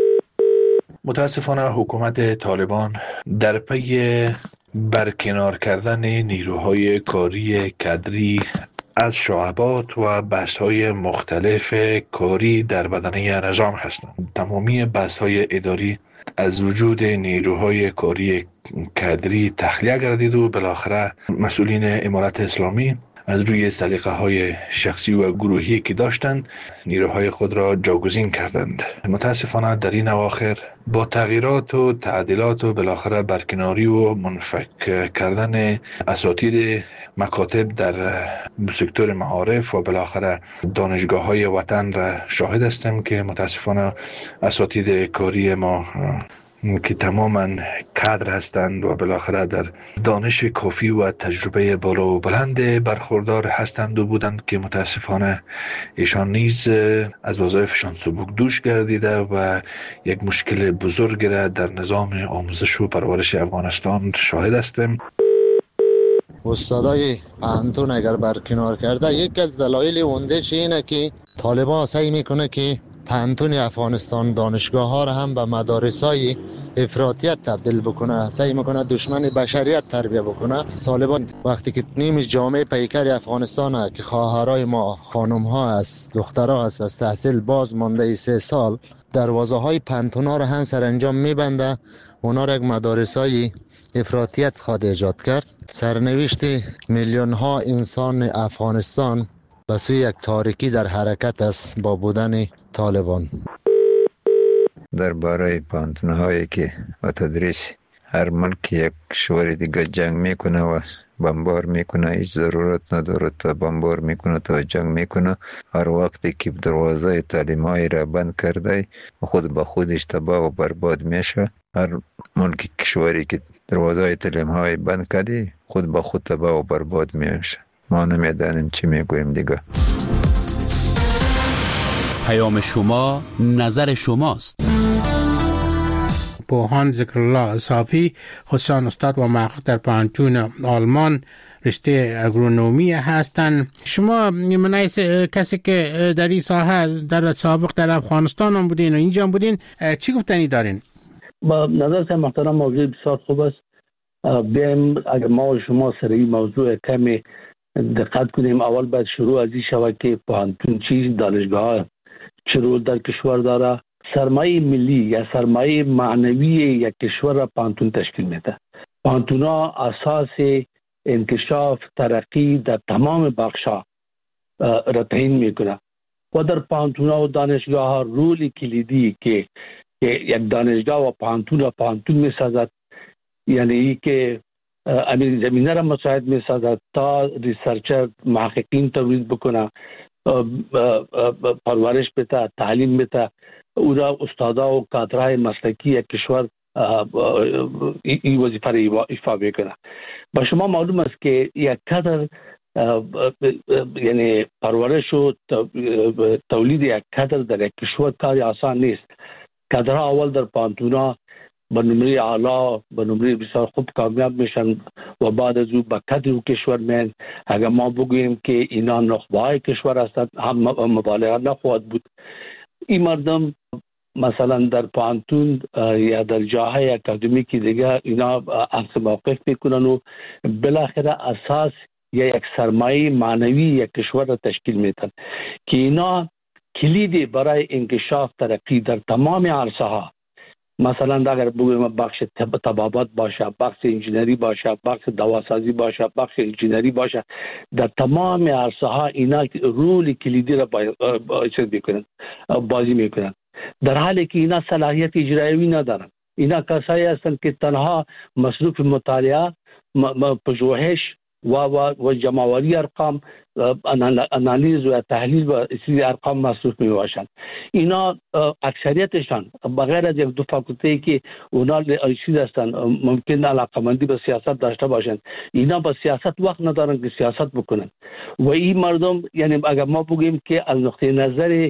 متاسفانه حکومت طالبان در پی برکنار کردن نیروهای کاری کدری از شعبات و بحث‌های مختلف کاری در بدنه نظام هستند. تمامی بحث‌های اداری از وجود نیروهای کاری کدری تخلیه گردید و بالاخره مسئولین امارت اسلامی از روی سلیقه‌های شخصی و گروهی که داشتند نیروهای خود را جاگزین کردند. متاسفانه در این اواخر با تغییرات و تعدیلات و بالاخره برکناری و منفک کردن اساتید مکاتب در سکتور معارف و بالاخره دانشگاه‌های وطن را شاهد هستیم که متاسفانه اساتید کاری ما که تماما کادر هستند و بالاخره در دانش کافی و تجربه بالا و بلند برخوردار هستند و بودند که متاسفانه ایشان نیز از وظایفشان سبک دوش گردیده و یک مشکل بزرگ را در نظام آموزش و پرورش افغانستان شاهد هستیم. استادای پانتون اگر برکنار کرده، یک از دلایل عمده‌اش اینه که طالبان سعی میکنه که پانتون افغانستان دانشگاه ها را هم به مدارس های افراطیت تبدیل بکنه، سعی میکنه دشمن بشریت تربیه بکنه. طالبان وقتی که نیمش جامعه پیکر افغانستان که خواهرای ما خانم ها است، دخترها است، از تحصیل باز مانده 3 سال، دروازه های پانتون ها را هم سرانجام میبنده، اونا را یک مدارس های افراطیت خواد ایجاد کرد. سرنوشت میلیون ها انسان افغانستان به سوی یک تاریکی در حرکت است با بودن طالبان. درباره پانتون‌هایی که و تدریس هر ملک یک کشور دیگه جنگ میکنه و بمبار میکنه، هیچ ضرورت نداره تا بمبار میکنه تا جنگ میکنه. هر وقتی که دروازه تعلیم‌های را بند کرده خود به خودش تباه و برباد میشه. هر ملک کشوری که دروازه تعلیم‌های بند کرده خود به خود تباه و برباد میشه. ما نمیدانیم چی میگوییم دیگه. پیام شما نظر شماست. پوهان ذکرالله صافی، خصوصا استاد و محقق در پانتون آلمان رشته اگرونومی هستند. شما من کسی که در این ساحه در سابق در افغانستان هم بودین و اینجا هم بودین، چی گفتنی دارین؟ با نظر محترم موضوع بسیار خوب است. بیایم اگر ما و شما سر این موضوع کمی دقت کنیم. اول باید شروع از این شود که پانتون چیز، دانشگاه چه رول در کشور داره. سرمایه ملی یا سرمایه معنوی یک کشور را پانتون تشکیل میده. پانتون ها اساس انکشاف ترقی در تمام بخشا را تعیین میکنه و در پانتون ها و دانشگاه ها رول کلیدی که یک دانشگاه و پانتون میسازد، یعنی که امیر زمینه را مساعد میسازد تا ریسرچر محققین تولید بکنه، پرورش بده، تعلیم بده، او را استادا و کادرهای مسلکی یک کشور این وظیفه را ایفا میکنه. با شما معلوم است که یک کادر یعنی پرورش و تولید یک کادر در یک کشور کاری آسان نیست. کادرها اول در پانتونا به نمره اعلا، به نمره بسیار خوب کامیاب میشن و بعد از او به کادر کشور میان. اگر ما بگوییم که اینا نخبه‌های کشور هستند، هم مبالغه نخواهد بود. این مردم مثلا در پانتون یا در جاهای اکادمیکی دیگه اینا عکس موقف میکنن و بالاخره اساس یا یک سرمایه معنوی یک کشور را تشکیل میدن که اینا کلیدی برای انکشاف ترقی در تمام عرصه ها، مثلا اگر بگویم بخش طبابت باشه، بخش انجینری باشه، بخش دواسازی باشه، بخش انجینری باشه، در تمام عرصه ها اینا رول کلیدی را بازی میکنن. در حالی که اینا صلاحیت اجرایی ندارن. اینا کسایی هستند که تنها مصروف مطالعه، پژوهش و جمع‌آوری ارقام، انالیز و تحلیل و اصلی ارقام مصروف می باشند. اینا اکثریتشان بغیر از یک دو فاکولته که اونا چیز هستند ممکن علاقه‌مندی به سیاست داشته باشند، اینا به سیاست وقت ندارن که سیاست بکنن. و این مردم، یعنی اگر ما بگیم که از نقطه نظر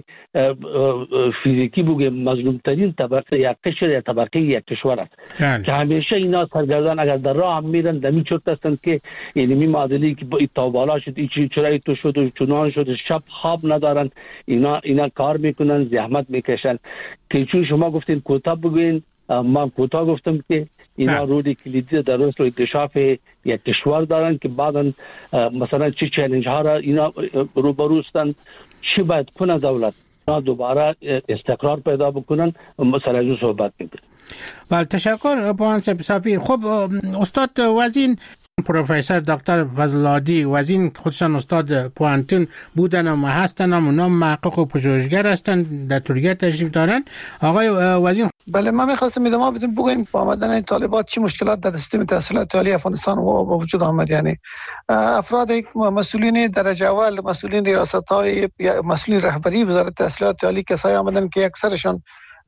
فیزیکی بگیم مظلوم ترین طبقه یک قشر یا طبقه یک کشور است که همیشه اینا سرگردان اگر در راه هم میرن دمی چرت هستند که یعنی می معادلی که تا بالا شد چرایی تو شد و چنان شد، شب خواب ندارن. اینا کار میکنن، زحمت میکشن که چون شما گفتین کوتاه بگوین، من کوتاه گفتم که اینا رول کلیدی در رشد و اکتشاف یک کشور دارن که بعداً مثلا چه چالش ها را اینا روبرو هستند، چی باید کنه دولت دوباره استقرار پیدا بکنن. مثلا از صحبت میکنن. بله، تشکر پوان صافی. خب استاد وزین پروفسور دکتر فضل‌العادی وزین خودشان استاد پوانتون بودن و هستن، اونا محقق و پژوهشگر هستن، در ترکیه تشریف دارن. آقای وزین. بله، من می‌خواستم ادامه بدم بگم با آمدن طالبات چه مشکلات در سیستم تحصیلات عالی افغانستان با وجود آمد. یعنی افراد مسئولین درجه اول، مسئولین ریاست‌های، مسئولین رهبری وزارت تحصیلات عالی کسایی آمدن که اکثرشان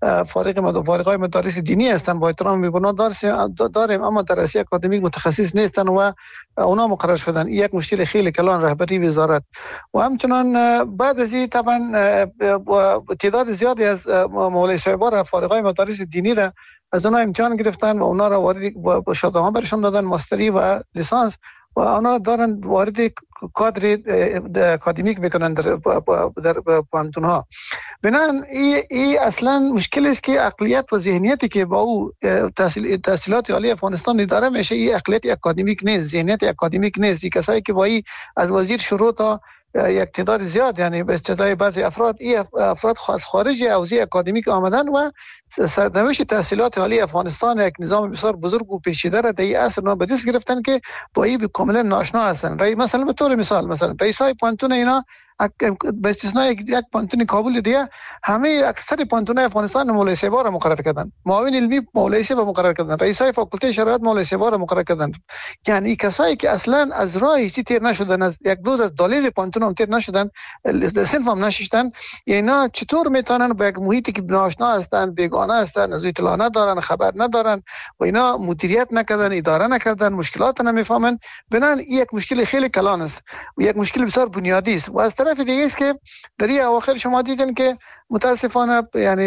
فارغای مدارس دینی هستند، با احترام می‌بینم داریم، اما درسی اکادمیک متخصص نیستن و اونا مقرر شدن. یک مشکل خیلی کلان رهبری وزارت. و همچنان بعد از این طبعا تعداد زیادی از مولوی صاحبان فارغای مدارس دینی را از اونا امتحان گرفتن و اونا را وارد شهادت‌نامه برشان دادن، ماستری و لیسانس، و اونا دارن وارد کادر اکادمیک میکنن در پانتون‌ها. بنابراین این اصلا مشکل است که عقلیت و ذهنیتی که با او تحصیلات عالی افغانستان داره میشه، این عقلیت اکادمیک نیست، ذهنیت اکادمیک نیست. کسایی که با این از وزیر شروع تا یک تعداد زیاد، یعنی به استدلال بعضی افراد از خارج حوزه اکادمیک آمدن و سرنوشت تحصیلات عالی افغانستان یک نظام بسیار بزرگ و پیچیده را در این عصر به دست گرفتن که با این کاملا ناآشنا هستند. مثلا به طور مثال، مثلا رئیسای پانتون اینا به استثنای یک پانتون کابل دیگه همه اکثر پانتون‌های افغانستان مولوی صاحبا را مقرر کردن، معاون علمی مولوی صاحب مقرر کردن، رئیسای فاکولته شرایط مولوی صاحبا را مقرر کردن. یعنی کسایی که اصلا از راه چی تیر نشدن، از یک دوز از دالیز پانتون هم تیر نشدن، صنف هم نشستن، اینا چطور میتونن با یک محیطی که ناآشنا هستند، بیگانه هستند، از اطلاع ندارن، خبر ندارن و اینا مدیریت نکردن، اداره نکردن، مشکلات نمیفهمن. بنان یک مشکل خیلی کلان است و یک مشکل بسیار بنیادی است. و از طرف دیگه است که در این اواخر شما دیدین که متاسفانه یعنی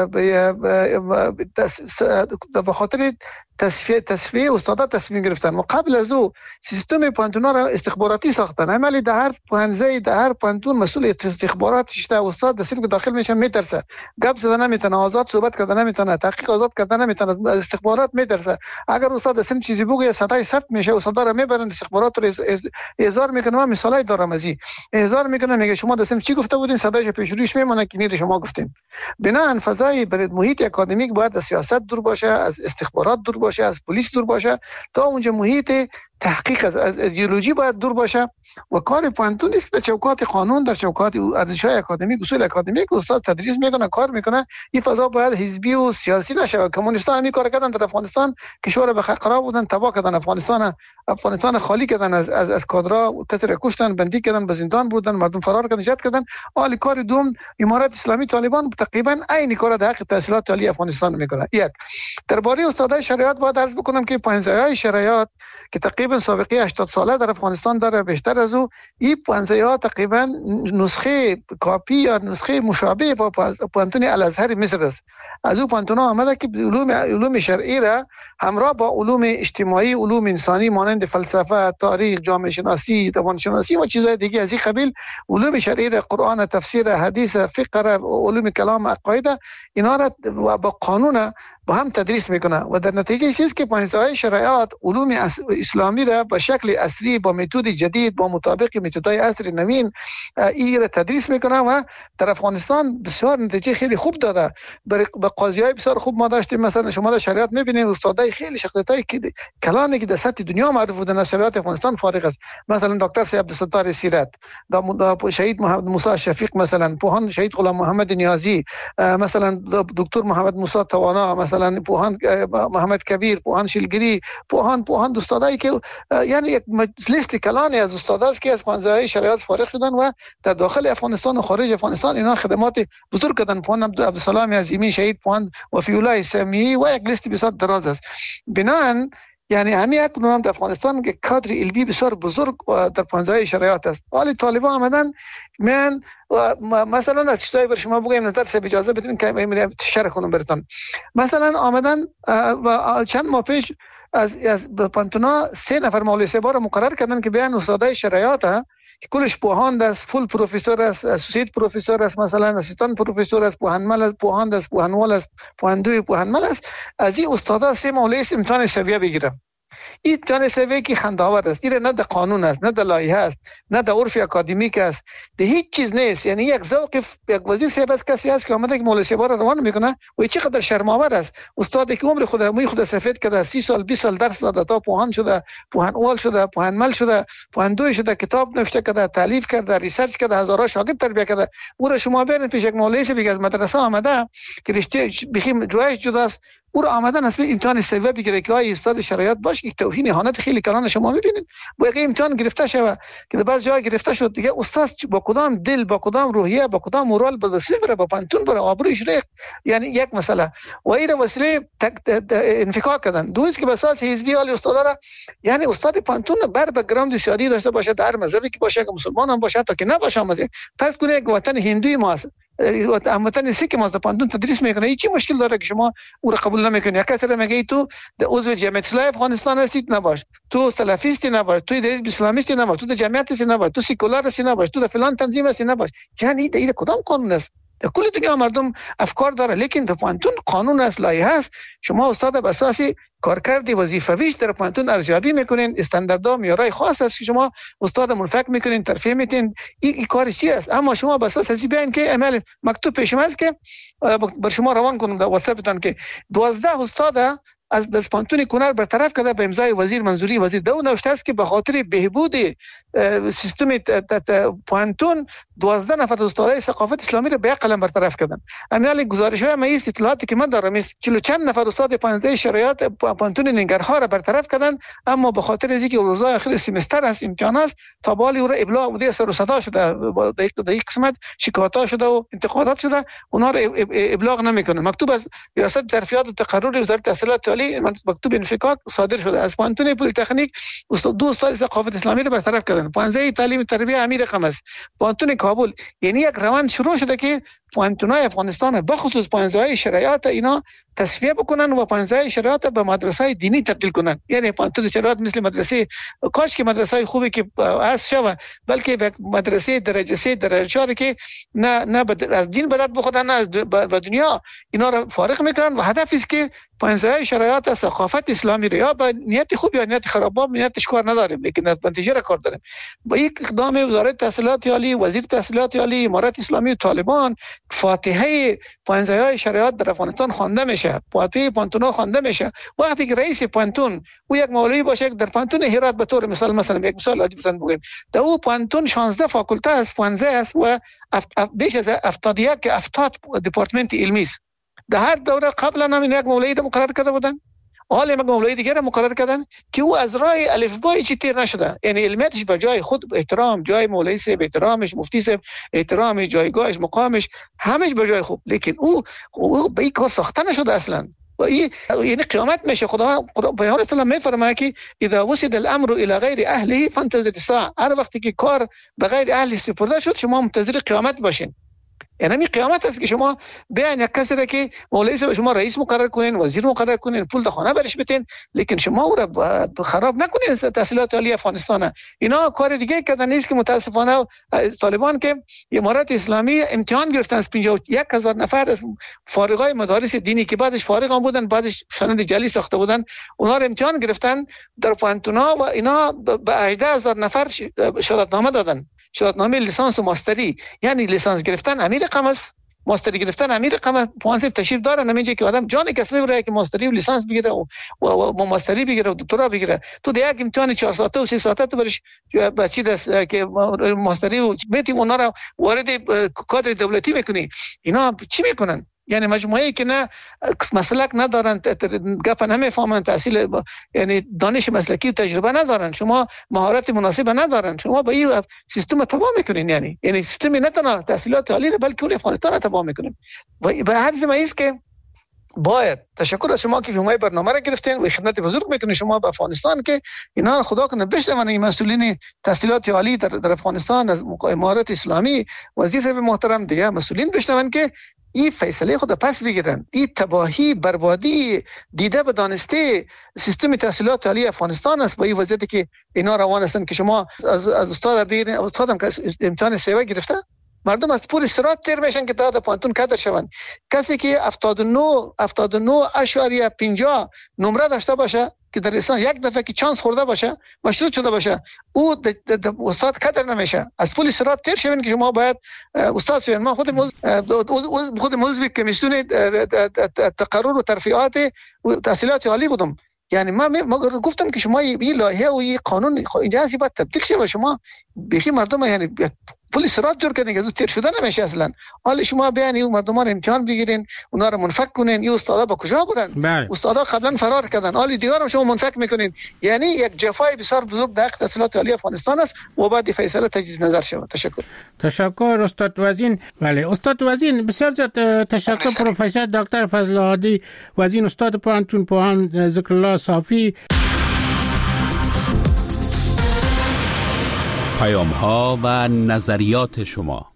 به خاطر تصفیه استادا تصمیم گرفتن و قبل از او سیستم پانتونا را استخباراتی ساختن. عملی در هر پانزه در هر پانتون مسئول استخبارات شده، استاد دستیم که داخل میشه میترسه، گپ زدن نمیتونه، آزاد صحبت کردن نمیتونه، تحقیق آزاد کردن نمیتونه، از استخبارات میترسه. اگر استاد دستیم چیزی بگه صدای ثبت میشه، استادا را میبرن استخبارات رو احضار میکنه. من مثالای دارم از این احضار میکنه، میگه شما دستیم چی گفته بودین، صدایش پیش روش میمونه که نیر شما گفتین. بنابراین فضای برای محیط اکادمیک باید از سیاست دور باشه، از استخبارات دور باشه، از پلیس دور باشه، تا اونجا محیط تحقیق از ایدئولوژی باید دور باشه. و کار پانتون نیست در چوکات قانون، در چوکات ارزش‌های اکادمیک، اصول اکادمیک استاد تدریس میکنه، کار میکنه. این فضا باید حزبی و سیاسی نشه. کمونیست‌ها همین کار کردن در افغانستان، کشور به خراب بودن، تباه کردن افغانستان خالی کردن از کادرها، کسی را کشتن، بندی کردن، به زندان بردن، مردم فرار کردن، نجات کردن. حالی کار دوم امارات اسلامی طالبان تقریبا عین کار در حق تحصیلات عالی افغانستان میکنه. یک درباره استادای شریعت باید عرض بکنم که پنجه‌های شریعت که تقریبا سابقه 80 ساله در افغانستان داره، بیشتر از او این پنجه‌ها تقریبا نسخه کاپی یا نسخه مشابه با پانتون الازهر مصر است. از او پانتون‌ها آمده که علوم شرعی را همراه با علوم اجتماعی، علوم انسانی مانند فلسفه، تاریخ، جامعه شناسی، زبان شناسی و چیزهای دیگه از این قبیل، علوم شرعی را، قرآن، تفسیر، حدیث، فقه، علوم کلام، عقاید، اینا را با قانون با هم تدریس میکنه و در نتیجه چیزی که پانزهای شرایط علوم اسلامی را به شکل عصری با متد جدید با مطابق متدهای عصر نوین این را تدریس میکنه و در افغانستان بسیار نتیجه خیلی خوب داده. به قاضیای بسیار خوب ما داشتیم، مثلا شما در شریعت میبینید استادای خیلی شخصیتای کلانی که در سطح دنیا معروف بودن از شریعت افغانستان فارغ است. مثلا دکتر سی عبدالستار سیرت، شهید محمد موسی شفیق، مثلا پوهان شهید غلام محمد نیازی، مثلا دکتر محمد موسی توانا، مثلا پوهان محمد کبیر، پوهان شیلگری، پوهان استادایی که یعنی یک لیست کلانی از استاداست که از پانزهای شریعت فارغ شدن و در داخل افغانستان و خارج افغانستان اینا خدمات بزرگ کردن. پوهان عبدالسلام عظیمی شهید، پوهان وفی الله سامی و یک لیست بسیار دراز است. بنابراین یعنی همین یک نام در افغانستان که کادر علمی بسیار بزرگ در پانزهای شریعت است. حالی طالبان آمدن من مثلا از چیزایی بر شما بگویم نظر سه اجازه بدین که شرح کنم براتون. مثلا آمدن و چند ماه پیش از پانتونا 3 نفر مولوی صاحب را مقرر کردن که بیان استادای شریعت که کلش پوهان است، فول پروفسور است، اسوسییت پروفسور است، مثلا اسیستانت پروفسور است، پوهنمل است، پوهاند است، پوهنوال است، پوهندوی پوهنمل است. از این استادا 3 مولوی امتحان سویه بگیرن. این امتحان سویه که خنده‌آور است. این نه در قانون است، نه در لایحه است، نه در عرف اکادمیک است، ده هیچ چیز نیست. یعنی یک ذوق یک وزیر صاحب است، کسی است که اومده که مولوی صاحب را روان میکنه و چقدر شرم‌آور است. استادی که عمر خود سفید کرده، 30 سال 20 سال درس داده تا پوهان شده، پوهنوال شده، پوهنمل شده، پوهندوی شده، کتاب نوشته کرده، تالیف کرده، ریسرچ کرده، هزارها شاگرد تربیت کرده. او را شما بیارید پیش یک مولوی صاحب از مدرسه آمده که رشته بخیم جایش جداست، او را آمدن اصلا امتحان سویه بگیره که آیا استاد شریعت باش. یک توهین اهانت خیلی کلان شما میبینید. با یک امتحان گرفته شود که در بعض جای گرفته شد دیگه استاد با کدام دل، با کدام روحیه، با کدام مورال با صفر با پانتون بر آبروش ریخت. یعنی یک مسئله و این وسیله انفکاک کردن. دوست که به اساس حزبی حال استاد را، یعنی استاد پانتون بر بک‌گراند سیاسی داشته باشه، در مذهبی که باشه، که مسلمان هم باشه تا که نباشه، فرض کنید یک وطن هندوی ماست، وطن سیک ما در پانتون تدریس میکنه، چی مشکل داره که شما او را قبول نمیکنی؟ یک کسی میگه تو عضو جمعیت اسلامی افغانستان هستید نباش، تو سلفیستی نباش، تو حزب اسلامیستی نباش، تو جمعیت هستی نباش، تو سکولار هستی نباش، تو فلان تنظیم هستی نباش. یعنی این کدام قانون است؟ در کل دنیا مردم افکار داره، لیکن در پانتون قانون است، لایحه است. شما استاد به اساس کارکرد وظیفویش در پانتون ارزیابی میکنین، استانداردها معیارهای خاص است که شما استاد منفک میکنین، ترفیع میتین. این کار چی است؟ اما شما به اساس ازی بیان که عمل مکتوب پیشم است که بر شما روان کنم در واتساپتان که 12 استاد از پانتون کنر برطرف کرده به امضای وزیر منظوری وزیر. دو نوشته است که به خاطر بهبود سیستم پانتون 12 نفر استادای ثقافت اسلامی را به قلم برطرف کردن. امیال گزارش‌های ما اطلاعاتی که من دارم است 40 چند نفر استاد 15 شرایط پانتون ننگرهار را برطرف کردن، اما به خاطر اینکه روزهای آخر سمستر است، امتحان است، تا بالی او را ابلاغ بوده، سر و صدا شده، در یک قسمت شکایات شده و انتقادات شده، اونها را ابلاغ نمیکنن. مکتوب از ریاست ترفیعات و تقرر وزارت تحصیلات عالی مکتوب انفکاک صادر شده. از پانتون پلی تکنیک دو استاد ثقافت اسلامی را برطرف کردن. 15 تعلیم تربیت امیر رقم است. پانتون کابل، یعنی یک روند شروع شده که پانتونای افغانستان بخصوص پانزهای شریعت اینا تصفیه بکنن و پانزهای شریعت به مدرسه دینی تبدیل کنن. یعنی پانتون شریعت مثل مدرسه، کاش که مدرسه خوبی که از شوه، بلکه به مدرسه درجه 3 درجه 4 که نه از دین برات بخورن، نه از دنیا، اینا را فارغ میکنن و هدف است که پانزهای شریعت ثقافت اسلامی را یا به نیت خوب یا نیت خراب، با نیتش کار نداریم، لیکن از نتیجه را کار داریم. با یک اقدام وزارت تحصیلات عالی، وزیر تحصیلات عالی، امارت اسلامی و طالبان، فاتحه پانزهای شریعت در افغانستان خوانده میشه، فاتحه پانتونا خوانده میشه. وقتی که رئیس پانتون او یک مولوی باشه در پانتون هرات، به طور مثلا یک مثال عادی بزنم بگیم، در او پانتون 16 فاکولته است، 15 است و بیش از 70 دپارتمنت علمی است. در هر دوره قبلا هم یک مولوی را مقرر کرده بودن، حالا یک مولوی دیگه را مقرر کردن که او از راه الفبای چی تیر نشده، یعنی علمیتش به جای خود احترام، جای مولوی صاحب احترامش، مفتی صاحب احترام، جایگاهش، مقامش، همش به جای خوب، لیکن او به این کار ساخته نشده اصلا. و این یعنی قیامت میشه. خدا پیامبر اسلام میفرماید که اذا وسد الامر الى غیر اهله فانتظر الساعه، هر وقتی که کار به غیر اهل سپرده شد شما منتظر قیامت باشین. یعنی قیامت است که شما بیاین یک کسی را که مولوی صاحب شما رئیس مقرر کنین، وزیر مقرر کنین، پول در خانه برش بدین، لیکن شما او را خراب نکنین تحصیلات عالی افغانستان. اینا کار دیگه کردن نیست که متاسفانه طالبان که امارت اسلامی امتحان گرفتن از 51,000 نفر از فارغای مدارس دینی که بعدش فارغ هم بودن، بعدش سند جعلی ساخته بودن، اونا رو امتحان گرفتن در پانتونا و اینا به 18,000 نفر شهادتنامه دادن، شهادتنامه لیسانس و ماستری. یعنی لیسانس گرفتن امیر رقم است، ماستری گرفتن امیر رقم است. پوانسیب تشریف دارن همینجا که آدم جان کسب بره که ماستری و لیسانس بگیره و ماستری بگیره و دکترا بگیره. تو در یک امتحان 4 ساعته و 3 ساعته تو برش بچی دست که ماستری و بیتی اونا را وارد کادر دولتی میکنی. اینا چی میکنن؟ یعنی مجموعه‌ای که نه مسلک ندارن، گپ نمیفهمن، تحصیل یعنی دانش مسلکی و تجربه ندارن، شما مهارت مناسب ندارن، شما با این سیستم تباه میکنین. یعنی سیستم نه تنها تحصیلات عالی بلکه کل افغانستان تباه میکنین. و به هر زمینه است که باید تشکر از شما که شما برنامه را گرفتین و خدمت بزرگ میکنین شما به افغانستان که اینا خدا کنه بشنون این مسئولین تحصیلات عالی در افغانستان از امارت اسلامی وزیر صاحب محترم دیگه مسئولین بشنون که این فیصله خود پس بگیرن. این تباهی بربادی دیده به دانسته سیستم تحصیلات عالی افغانستان است با این وضعیتی که اینا روان هستن که شما از استاد بگیرین. استادم که امتحان سیوا گرفته، مردم از پول استرات تیر میشن که تا در پانتون کادر شوند. کسی که 79.50 نمره داشته باشه که در لیسانس یک دفعه که چانس خورده باشه، مشروط شده باشه، او استاد کادر نمیشه. از پول استرات تیر شوند که شما باید استاد شوید. ما خود موضوع کمیسیون تقرر و ترفیعات تحصیلات عالی بودم. یعنی ما گفتم که شما این لایحه و این قانون اینجا هستی باید تبدیل شه و شما بخی مردم یعنی پول استرات جور کردین که از تیر شده نمیشه اصلا. حالا شما بیان این مردم رو امتحان بگیرین، اونا رو منفک کنین. این استادا با کجا برن؟ استادا قبلا فرار کردن، حالا دیگه هم شما منفک میکنین. یعنی یک جفای بسیار بزرگ در تحصیلات عالی افغانستان است و بعد فیصله تجدید نظر شود. تشکر استاد وزین. بله استاد وزین بسیار زیاد تشکر. پروفسور دکتر فضل هادی وزین استاد پانتون پوهان ذکر الله صافی. پیام ها و نظریات شما.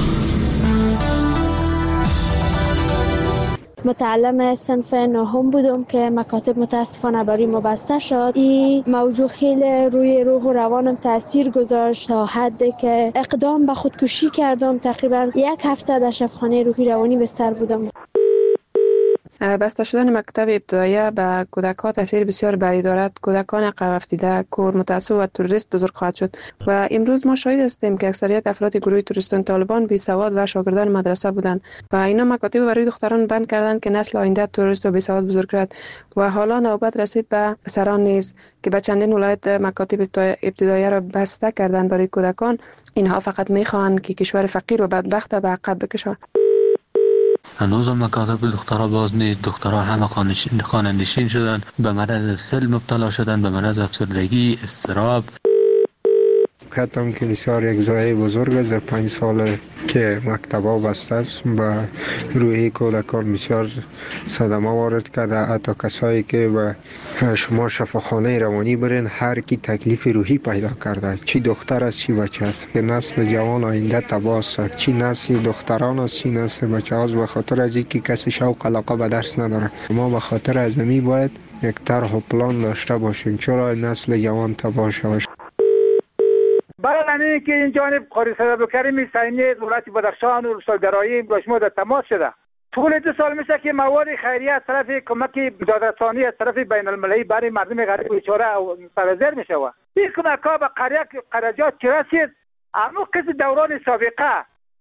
متعلم صنف نهم بودم که مکاتب متاسفانه برای ما بسته شد. این موضوع خیلی روی روح و روانم تاثیر گذاشت تا حدی که اقدام به خودکشی کردم. تقریبا 1 هفته در شفاخانه روحی روانی بستر بودم. بسته شدن مکتب ابتدایی به کودکان تاثیر بسیار بدی دارد. کودکان عقب افتاده، کور، متعصب و تروریست بزرگ خواهد شد و امروز ما شاهد هستیم که اکثریت افراد گروه تروریستان طالبان بی سواد و شاگردان مدرسه بودند و اینا مکاتب برای دختران بند کردند که نسل آینده تروریست و بی سواد بزرگ کرد و حالا نوبت رسید به پسران نیز که به چندین ولایت مکاتب ابتدایی را بسته کردند برای کودکان. اینها فقط میخواهند که کشور فقیر و بدبخت به عقب بکشند. هنوز هم مکاتب دخترها باز نیست. دخترها همه خانه‌نشین شدن، به مرض سل مبتلا شدن، به مرض افسردگی، اضطراب. کتم که بسیار یک ضایعه بزرگ است. در 5 سال که مکتب‌ها بسته است به روحی کودکان بسیار صدمه وارد کرده. حتی کسایی که به شما شفاخانه روانی برین هر کی تکلیف روحی پیدا کرده، چی دختر است چی بچه است، که نسل جوان آینده تباه است. چی نسل دختران است چی نسل بچه است، به خاطر از اینکه کسی شوق علاقه به درس نداره. ما به خاطر ازمی باید یک طرح و پلان داشته باشیم چرا نسل جوان تباه شود. برای همین که این جانب قاری صدر کریم سینی ولایت بدخشان و روستای درایی با شما در تماس شده. طول 2 سال میشه که مواد خیریه از طرف کمک مدادرسانی از طرف بین المللی برای مردم غریب و بیچاره سرازیر میشه. این کمک‌ها به قریات که رسید اما کسی دوران سابقه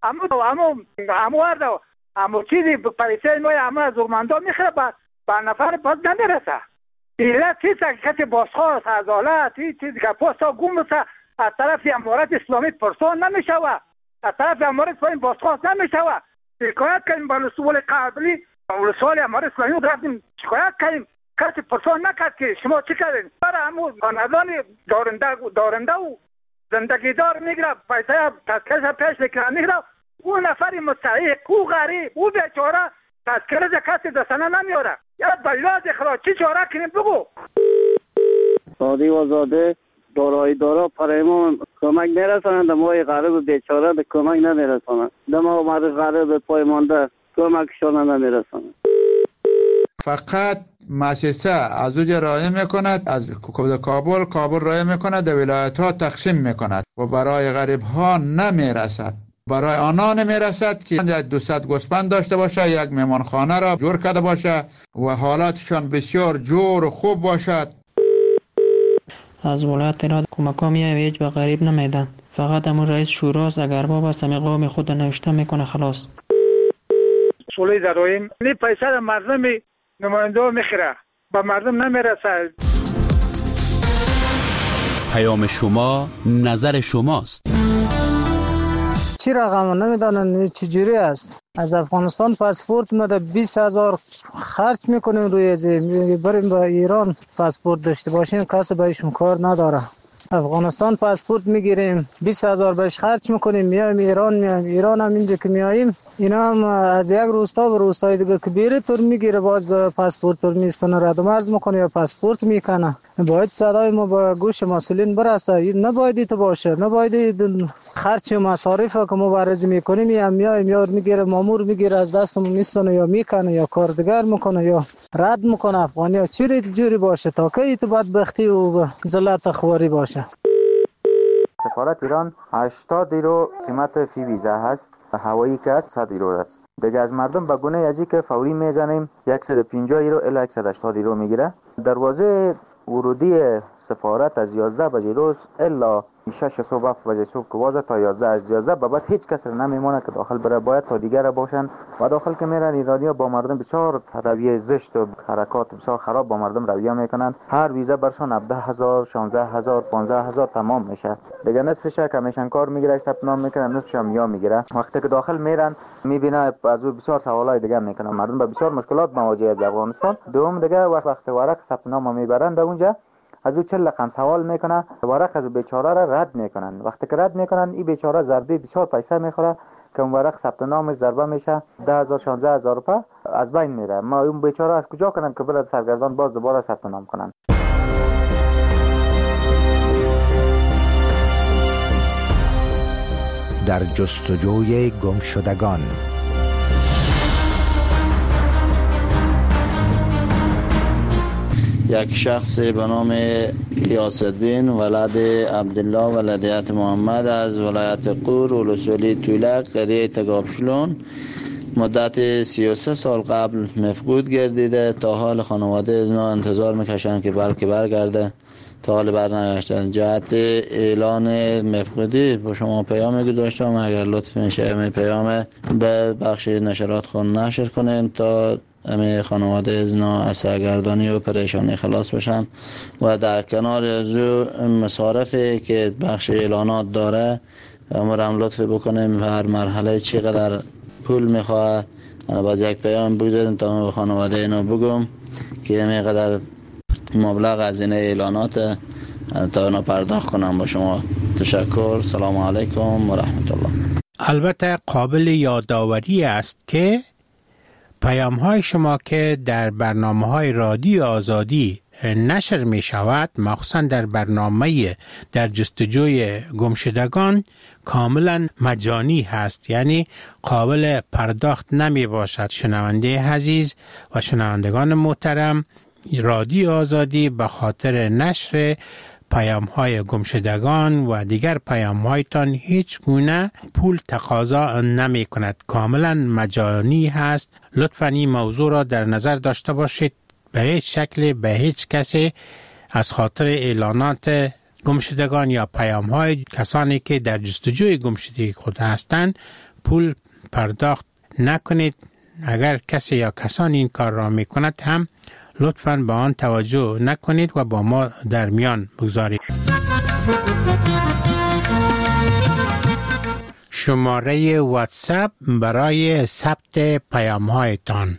اما چیزی پریشان ما اما از ارماندا میخوره به نفر باز نمیرسه. اینا کسی بازخواست از حالت چیزی که پاستا گم میشه از طرف امارت اسلامی پرسان نمیشوه، از طرف امارت اسلامی بازخواست نمیشوه. شکایت کردیم با رسول قبلی، رسول امارت اسلامی رفتیم شکایت کردیم، کسی پرسان نکرد که شما چی کردین. برای همون خاندان دارنده و زندگی دار میگیره، پیسه تذکرش پیش میکنه میگیره، اون نفری مستحق او غریب او بیچاره تذکرش کسی دستانه نمیاره. یا بلاد اخراج چی چاره کنیم بگو. سادی و زاده دارایی دارا برای ما کمک نرسانند، ما غریب بیچاره به کمک نمیرسانند، ما غریب پای مانده کمکشان نمیرسانند. فقط مؤسسه از اوج رای میکند، از کابل رای میکند، در ولایت ها تقسیم میکند و برای غریب ها نمیرسد. برای آنها نمیرسد که 200 گوسفند داشته باشه، یک مهمانخانه را جور کرده باشه و حالاتشان بسیار جور و خوب باشد. از ولایت ایران کمک ها هیچ به غریب نمیدن، فقط همون رئیس شوراست، اگر باب است همی قوم خود نوشته میکنه خلاص. سولی داریم این پیسه در مردم نماینده میخیره، به مردم نمیرسه. پیام شما نظر شماست. چی رقم نمیدانن چجوری است. از افغانستان پاسپورت ما 20,000 خرج میکنیم روی ازی بریم با ایران پاسپورت داشته باشیم، کسی بهشون کار نداره. افغانستان پاسپورت میگیریم 20,000 بهش خرج میکنیم، میایم ایران هم اینجا که میاییم اینا هم از یک روستا به روستای دیگه که بیره تور میگیره، باز پاسپورت تور میستونه، رد و مرز میکنه یا پاسپورت میکنه. باید صدای ما با گوش مسئولین برسه، نباید تو باشه، نباید خرج مصارف که ما بررسی میکنیم یا میایم یا میگیره مامور میگیره از دستمون میستونه یا میکنه یا کار دیگر میکنه یا رد میکنه. افغانی ها چی جوری باشه تا که تو بدبختی و ذلت خواری باشه. سفارت ایران 80 یورو قیمت فی ویزا هست، هوایی که هست 100 یورو است. دیگه از مردم به گونه ازی که فوری میزنیم 150 یورو الی 180 یورو میگیره. دروازه ورودی سفارت از 11 بجه روز الا 6 صبح 7 بجه صبح که وازه تا 11 از 11 به بعد هیچ کس نمیمونه که داخل بره، باید تا دیگر باشن و داخل که میرن ایرانیا با مردم بسیار رویه زشت و حرکات بسیار خراب با مردم رویه میکنن. هر ویزا برشان 17,000 16,000 15,000 تمام میشه. دیگه نصفش کمیشن کار میگیره، ثبت نام میکنن، نصفش هم یا میگیره. وقتی که داخل میرن میبینه از او بسیار سوالای دیگه میکنن، مردم با بسیار مشکلات مواجه از افغانستان. دوم دیگه وقتی ورق ثبت نام میبرن اونجا از او 40 رقم سوال میکنه، ورق از بیچاره را رد میکنن. وقتی که رد میکنن این بیچاره ضربه بسیار پیسه میخوره که اون ورق ثبت نامش ضربه میشه 10,000 16,000 روپیه از بین میره. ما اون بیچاره از کجا کنن که برای سرگردان باز دوباره ثبت نام کنن. در جستجوی گمشدگان. یک شخص به نام غیاث‌الدین ولد عبدالله ولدیت محمد از ولایت قور ولسوالی تولک قریه تگابشلون مدت 33 سال قبل مفقود گردیده. تا حال خانواده از ما انتظار میکشن که بلکه برگرده، تا حال برنگشتن. جهت اعلان مفقودی با شما پیام گذاشتم، اگر لطف میشه می پیام به بخش نشرات خود نشر کنین تا همه خانواده از سرگردانی و پریشانی خلاص بشن و در کنار از مصارفی که بخش اعلانات داره امرم لطف بکنیم هر مرحله چقدر پول میخواه باز یک پیام بگذاریم تا به خانواده اینو بگم که همینقدر مبلغ از این اعلانات تا اینا پرداخت کنم. با شما تشکر. سلام علیکم و رحمت الله. البته قابل یادآوری است که پیام های شما که در برنامه های رادیو آزادی نشر می شود، مخصوصا در برنامه در جستجوی گمشدگان، کاملا مجانی هست، یعنی قابل پرداخت نمی باشد. شنونده عزیز و شنوندگان محترم، رادیو آزادی به خاطر نشر پیام های گمشدگان و دیگر پیام هایتان هیچ گونه پول تقاضا نمی کند، کاملا مجانی هست. لطفاً این موضوع را در نظر داشته باشید. به هیچ شکل به هیچ کسی از خاطر اعلانات گمشدگان یا پیام های کسانی که در جستجوی گمشدگی خود هستند پول پرداخت نکنید. اگر کسی یا کسانی این کار را می کند هم لطفاً به آن توجه نکنید و با ما در میان بگذارید. شماره واتساپ برای ثبت پیام هایتان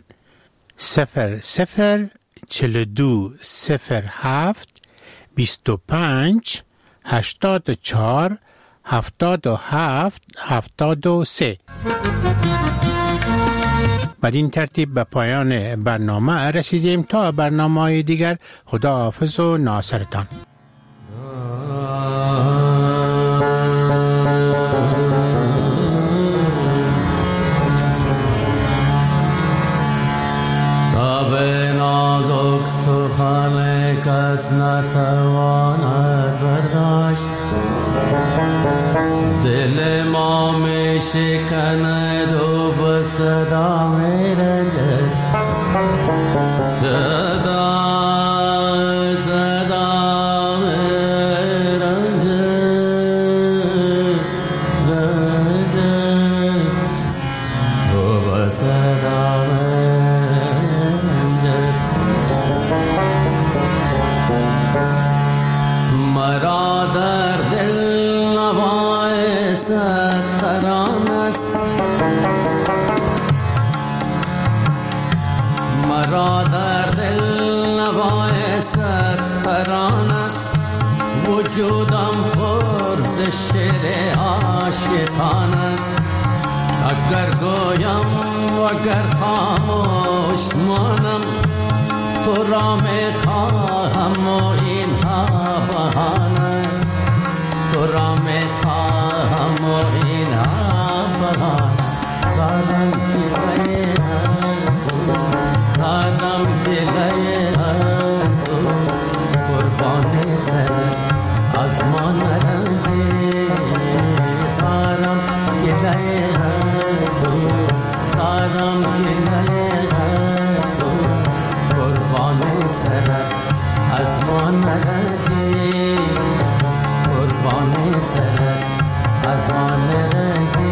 004207 25 84 77 73. بدین ترتیب به پایان برنامه رسیدیم. تا برنامه‌های دیگر خداحافظ و ناصرتان. کس نتواند برداشت، دل ما می شکند و به صدا می رنجد، صدا می رنجد و به صدا می رنجد. مرا در دل نوای ستران است، مرا در دل نوای ستران است، وجودم پر ز شعر عاشقان است. اگر گویم و اگر خاموش مانم، تو را می خواهم و اینها بهانه، تو را می خواهم و اینها بهانه. دادم کلای دادم کلای قربانی سرت از ما نرنجی، دارم کلای دارم کلای قربانی سرت از ما نرنجی، قربانی سرت از ما نرنجی.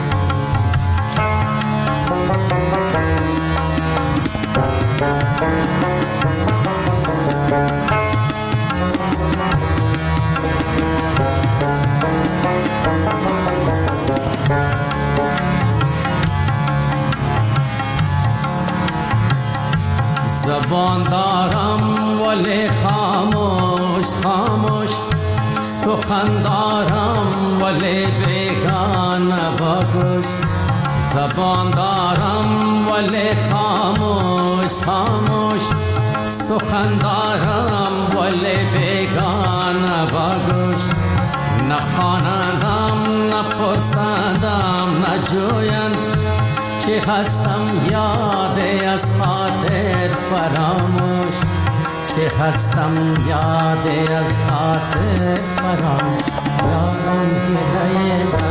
زبان دارم ولی خاموش خاموش، سخن دارم ولی بیگانه با گوش. زبان دارم ولی خاموش خاموش، سخن دارم ولی بیگانه با گوش. نخوانندم نپرسندم نجویند، چه هستم یادی از خاطر فراموش، چه هستم یادی از خاطر فراموش. دارم گلای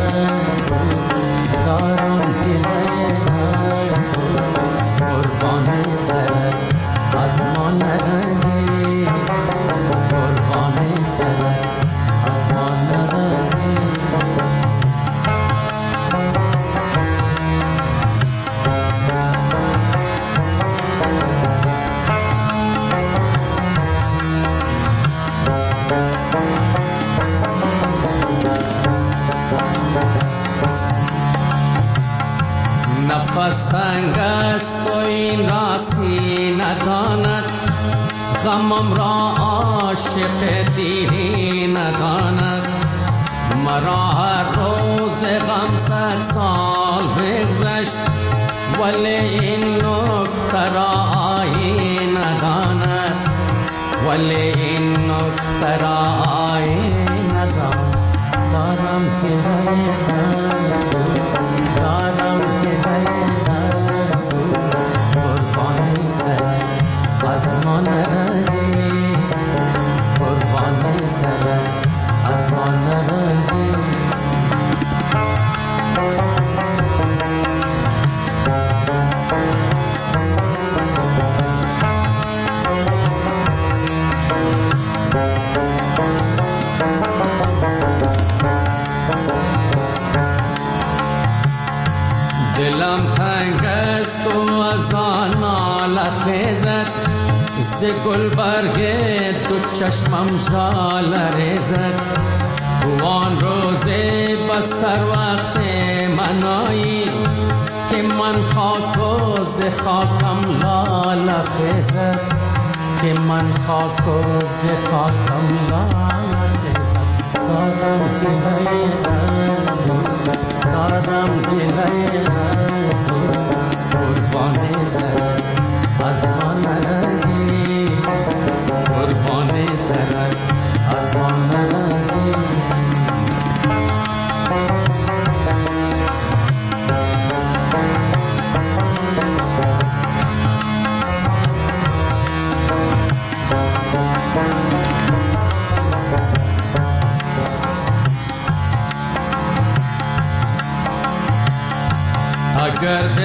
دارم گلای قربانی سرت از ما نرنجی، قربانی سرت از ما نرنجی. نفس تنگ است و این راسی نداند، غمم را عاشق دیری نداند. مرا هر روز غم 100 سال بگذشت، ولی این نکته را آیین نداند، ولی این نکته را آیین نداند. دارم کلای دارم کلای قربانی سرت از ما نرنجی، قربانی سرت از ما نرنجی. دلم تنگ است و از آن ناله خیزد، ز گلبرگ دو چشمم ژاله ریزد. وان روز بستر وقت من آیی، که من خاک و ز خاکم لاله خیزد، که من خاک و ز خاکم لاله خیزد. دارم کلای دارم کلای قربانی سرت از ما نرنجی، قربانی سرت از ما نرنجی.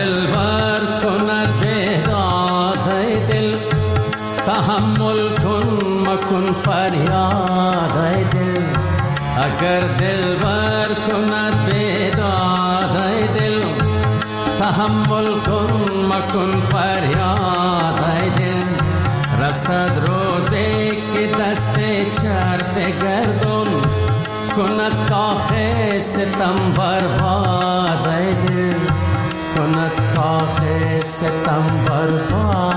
دلبر کند بیداد ای دل، تحمل کن مکن فریاد ای دل. اگر دلبر کند بیداد ای دل، تحمل کن مکن فریاد ای دل. رسد روزی که دست چرخ گردون کند کاخ ستم برباد ای دل، کند کاخ ستم برباد.